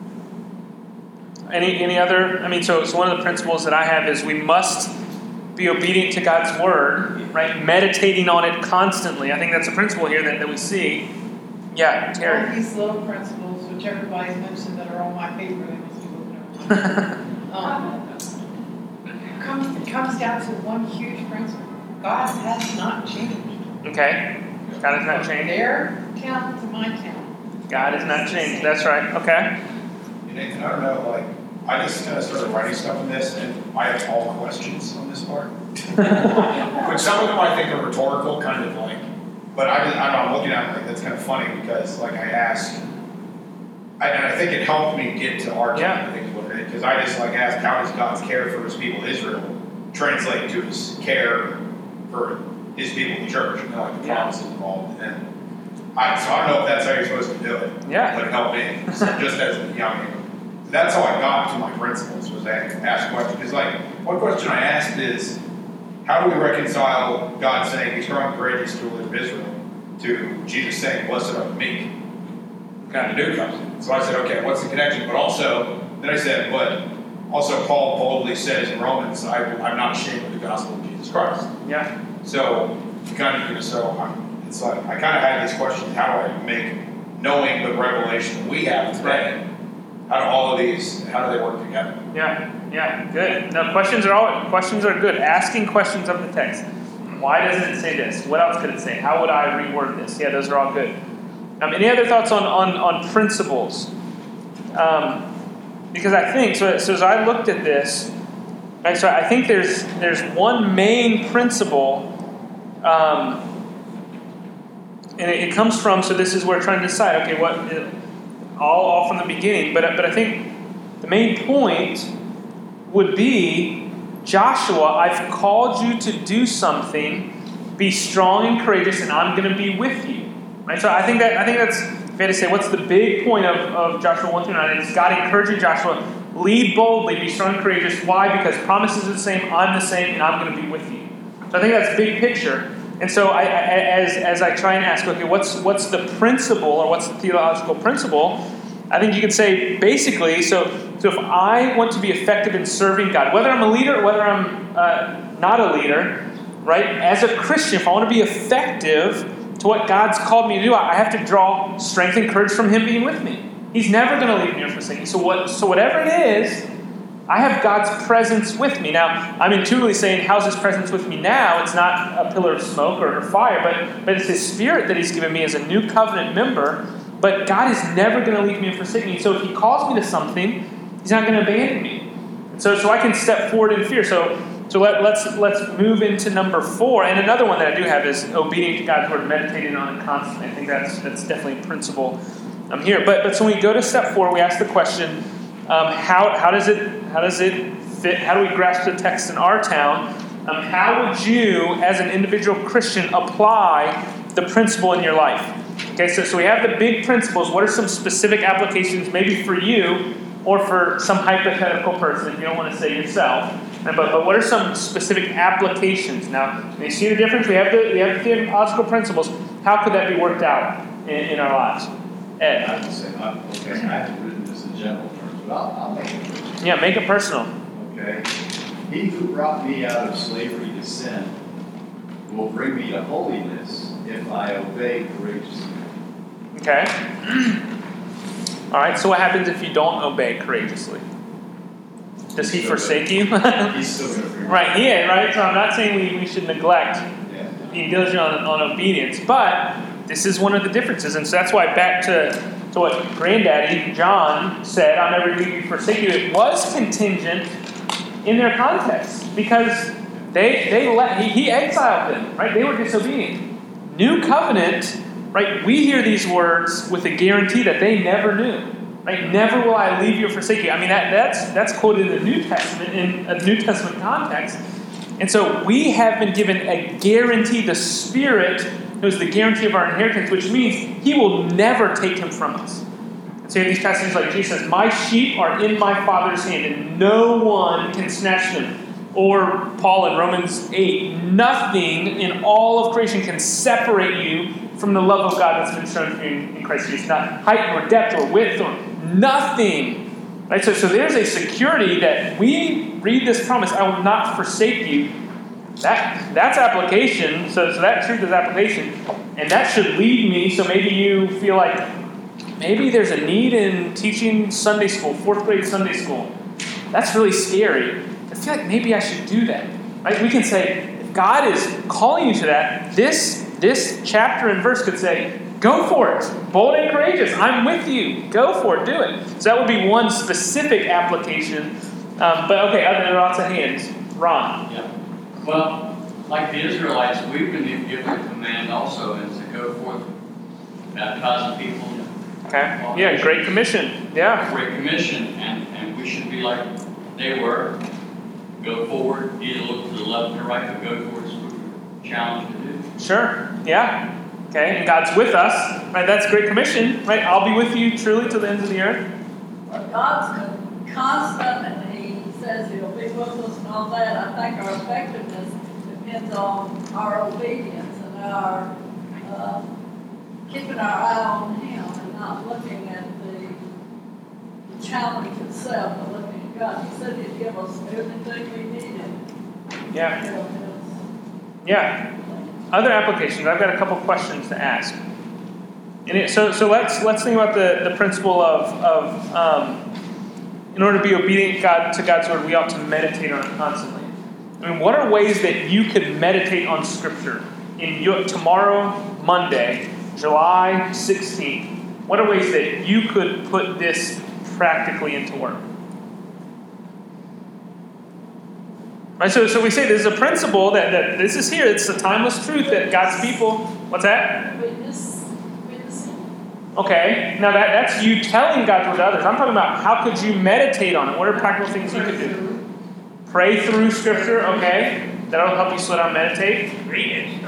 Any any other? I mean, so so one of the principles that I have is we must be obedient to God's word, right? Meditating on it constantly. I think that's a principle here that, that we see. Yeah, All Terry. these little principles, which everybody's mentioned that are on my paper, they must be looking over. um, comes, it comes down to one huge principle. God has not changed. Okay. God has not changed. Their town to my town. God has not changed. That's right. Okay. Nathan, I don't know, like, I just kind of started writing stuff on this, and I have all questions on this part. Which some of them I think are rhetorical, kind of like, but I, I don't know, I'm looking at it like that's kind of funny because, like, I asked, I, and I think it helped me get to our Yeah. town, I think is what it is, because I just, like, asked, how does God's care for His people Israel translate to His care for His people, the church, and like the Yeah. promises involved, and I, so I don't know if that's how you're supposed to do it. Yeah. But it helped me, so just as a young man. That's how I got to my principles, was I asked questions. Because like, one question I asked is, how do we reconcile God saying he's strong and courageous to live Israel to Jesus saying, blessed are the meek? Kind of new covenant. So I said, okay, what's the connection? But also, then I said, but also Paul boldly says in Romans, I, I'm not ashamed of the gospel of Jesus Christ. Yeah. So, kind of, you know, so I'm, it's like, I kind of had these questions, how do I make, knowing the revelation we have today, how do all of these, how do they work together? Yeah, yeah, good. No, questions are all questions are good. Asking questions of the text. Why doesn't it say this? What else could it say? How would I reword this? Yeah, those are all good. Um, any other thoughts on on, on principles? Um, because I think so. So as I looked at this, right, so I think there's there's one main principle, um, and it, it comes from. So this is where we're trying to decide. Okay, what all all from the beginning, but but I think the main point would be, Joshua, I've called you to do something. Be strong and courageous, and I'm going to be with you. Right? So I think that I think that's fair to say. What's the big point of, of Joshua one through nine? It's God encouraging Joshua, lead boldly, be strong and courageous. Why? Because promises are the same, I'm the same, and I'm going to be with you. So I think that's the big picture. And so I, I, as as I try and ask, okay, what's what's the principle or what's the theological principle? I think you could say basically, so so if I want to be effective in serving God, whether I'm a leader or whether I'm uh, not a leader, right? As a Christian, if I want to be effective to what God's called me to do, I have to draw strength and courage from Him being with me. He's never going to leave me or forsake me. So what? So whatever it is, I have God's presence with me. Now, I'm intuitively saying, how's His presence with me now? It's not a pillar of smoke or, or fire, but, but it's His Spirit that He's given me as a new covenant member. But God is never going to leave me and forsake me. So if He calls me to something, He's not going to abandon me. And so, so I can step forward in fear. So, so let, let's let's move into number four. And another one that I do have is obedient to God's word, meditating on it constantly. I think that's that's definitely a principle um, here. But but so when we go to step four, we ask the question: um, how how does it how does it fit? How do we grasp the text in our town? Um, how would you, as an individual Christian, apply the principle in your life? Okay, so, so we have the big principles. What are some specific applications, maybe for you or for some hypothetical person, if you don't want to say yourself? And, but, but what are some specific applications? Now, you see the difference? We have the, we have the theological principles. How could that be worked out in, in our lives? Ed? I would say, I'm, okay, I haven't written this in general terms, but I'll, I'll make it personal. Yeah, make it personal. Okay? He who brought me out of slavery to sin will bring me to holiness if I obey courageously. Okay. All right, so what happens if you don't obey courageously? Does He forsake you? He's still going to bring me. Right, He is, right? So I'm not saying we, we should neglect Yeah. being diligent on, on obedience, but this is one of the differences. And so that's why back to, to what Granddaddy John said, I'll never leave you, forsake you. It was contingent in their context because they they let he, he exiled them, right? They were disobedient. New covenant, right? We hear these words with a guarantee that they never knew, right? Never will I leave you or forsake you. I mean that that's that's quoted in the New Testament in a New Testament context, and so we have been given a guarantee. The Spirit is the guarantee of our inheritance, which means He will never take them from us. So you have these passages like Jesus says, my sheep are in my Father's hand, and no one can snatch them. Or Paul in Romans eight, nothing in all of creation can separate you from the love of God that's been shown for you in Christ Jesus. Not height or depth or width or nothing. Right? So, so there's a security that we read this promise, I will not forsake you. That That's application. So, so that truth is application. And that should lead me, so maybe you feel like, maybe there's a need in teaching Sunday school, fourth grade Sunday school. That's really scary. I feel like maybe I should do that. Right? We can say, if God is calling you to that, this, this chapter and verse could say, go for it. Bold and courageous. I'm with you. Go for it. Do it. So that would be one specific application. Um, but okay, there are lots of hands. Ron. Yeah. Well, like the Israelites, we've been given a command also, and to go forth, baptizing people. Okay. Yeah, Great Commission. Yeah. Great Commission, and, and we should be like they were. Go forward, either look to the left or right, but go forward is what we're challenged to do. Sure. Yeah. Okay, and God's with us, right? That's Great Commission, right? I'll be with you truly to the ends of the earth. God's con- constant, and He says He'll be with us and all that. I think our effectiveness depends on our obedience and our uh, keeping our eye on Him and not looking at the challenge itself, but looking at God. He said He'd give us everything we needed. Yeah. You know, Yeah. Other applications. I've got a couple questions to ask. And it, so, so let's let's think about the, the principle of of um, in order to be obedient God to God's word, we ought to meditate on it constantly. I mean, what are ways that you could meditate on Scripture in your tomorrow, Monday, July sixteenth? What are ways that you could put this practically into work? Right, so, so we say there's a principle that, that this is here. It's the timeless truth that God's people. What's that? witness, witnessing. Okay, now that, that's you telling God's word to others. I'm talking about how could you meditate on it? What are practical things you could do? Pray through Scripture. Okay, that'll help you slow down, meditate. Read it.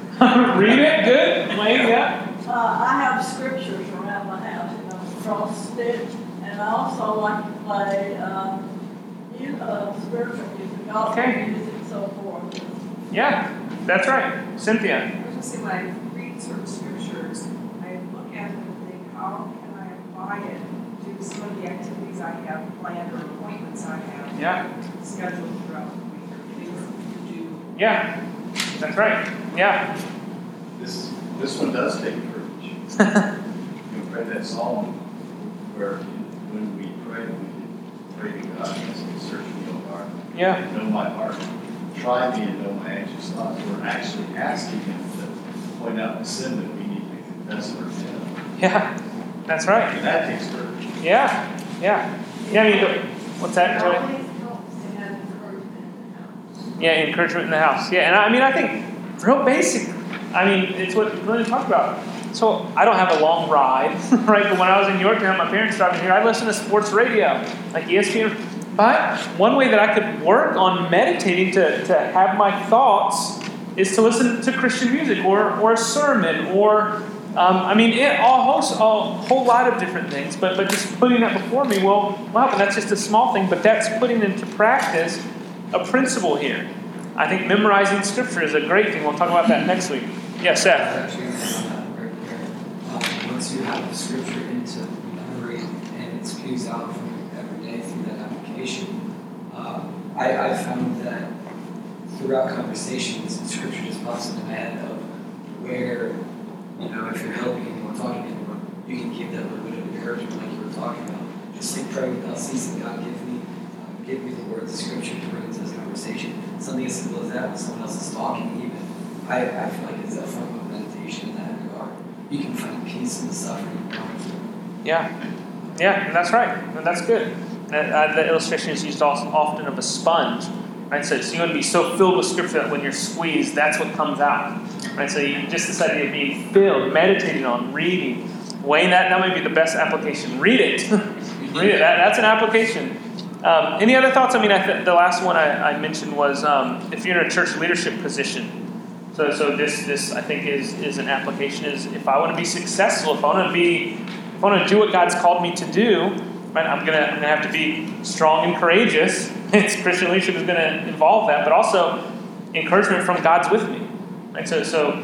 Read it. Good. Wayne, yeah. Uh, I have scriptures around my house, you know, cross stitch, and I also like to play um, you uh, spiritual music, gospel Okay. music, and so forth. Yeah, that's right. Cynthia. I was going to say, when I read certain scriptures, I look at it and think, how can I apply it to some of the activities I have planned or appointments I have Yeah. scheduled throughout the week or things to do. Yeah, that's right. Yeah. This, this one does take courage. You know, pray that psalm where when we pray, we pray to God and say, search me, O heart. Yeah. Know my heart. Try me and know my anxious thoughts. We're actually asking Him to point out the sin that we need to confess and repent. Yeah, that's right. And that takes courage. Yeah, yeah. Yeah, I mean, the- what's that, Joy? Always helps to have encouragement in the house. Yeah, encouragement in the house. Yeah, and I mean, I think real basic. I mean, it's what Glenn talked about. So I don't have a long ride, right? But when I was in Yorktown, my parents driving here, I listened to sports radio, like E S P N. But one way that I could work on meditating to, to have my thoughts is to listen to Christian music or or a sermon or um, I mean, it, a host, a whole lot of different things. But but just putting that before me will will help. And that's just a small thing, but that's putting into practice a principle here. I think memorizing Scripture is a great thing. We'll talk about that next week. Yes, Seth. Actually, uh, right there. Um, once you have the scripture into memory and it spews out from you every day through that application, uh, I, I found that throughout conversations, the scripture just pops into my head of where, you know, if you're helping anyone, talking to anyone, you can give them a little bit of encouragement like you were talking about. Just say, pray without ceasing. God, give me, uh, give me the words of scripture to bring into this conversation. Something as simple as that when someone else is talking, even. I, I feel like it's a form of meditation in that regard. You can find peace in the suffering you're going through. Yeah, yeah, and that's right. And that's good. And, uh, the illustration is used also often of a sponge, right? So, so you want to be so filled with Scripture that when you're squeezed, that's what comes out, right? So you just this idea of being filled, meditating on, reading. Wayne, that, that might be the best application. Read it. Read it. That, that's an application. Um, any other thoughts? I mean, I th- the last one I, I mentioned was um, if you're in a church leadership position. So, so this, this I think is is an application. Is if I want to be successful, if I want to be, if I want to do what God's called me to do, right? I'm gonna I'm gonna have to be strong and courageous. It's Christian leadership is going to involve that, but also encouragement from God's with me, right? So, so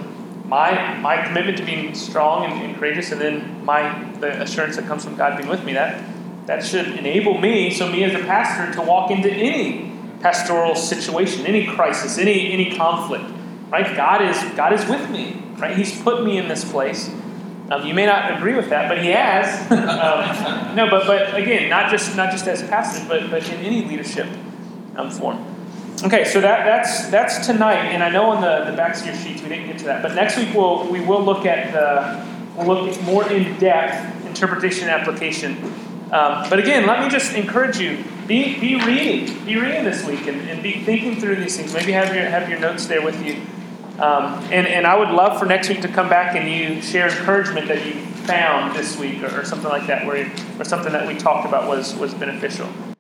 my my commitment to being strong and, and courageous, and then my the assurance that comes from God being with me. That that should enable me, so me as a pastor, to walk into any pastoral situation, any crisis, any any conflict. Right? God is God is with me. Right? He's put me in this place. Um, you may not agree with that, but He has. um, no, but but again, not just not just as pastors, but but in any leadership um, form. Okay, so that that's that's tonight, and I know on the, the backs of your sheets we didn't get to that, but next week we'll we will look at the we'll look at more in depth interpretation and application. Um, but again, let me just encourage you: be be reading, be reading this week, and, and be thinking through these things. Maybe have your have your notes there with you. Um, and, and I would love for next week to come back and you share encouragement that you found this week or, or something like that, where or something that we talked about was was beneficial.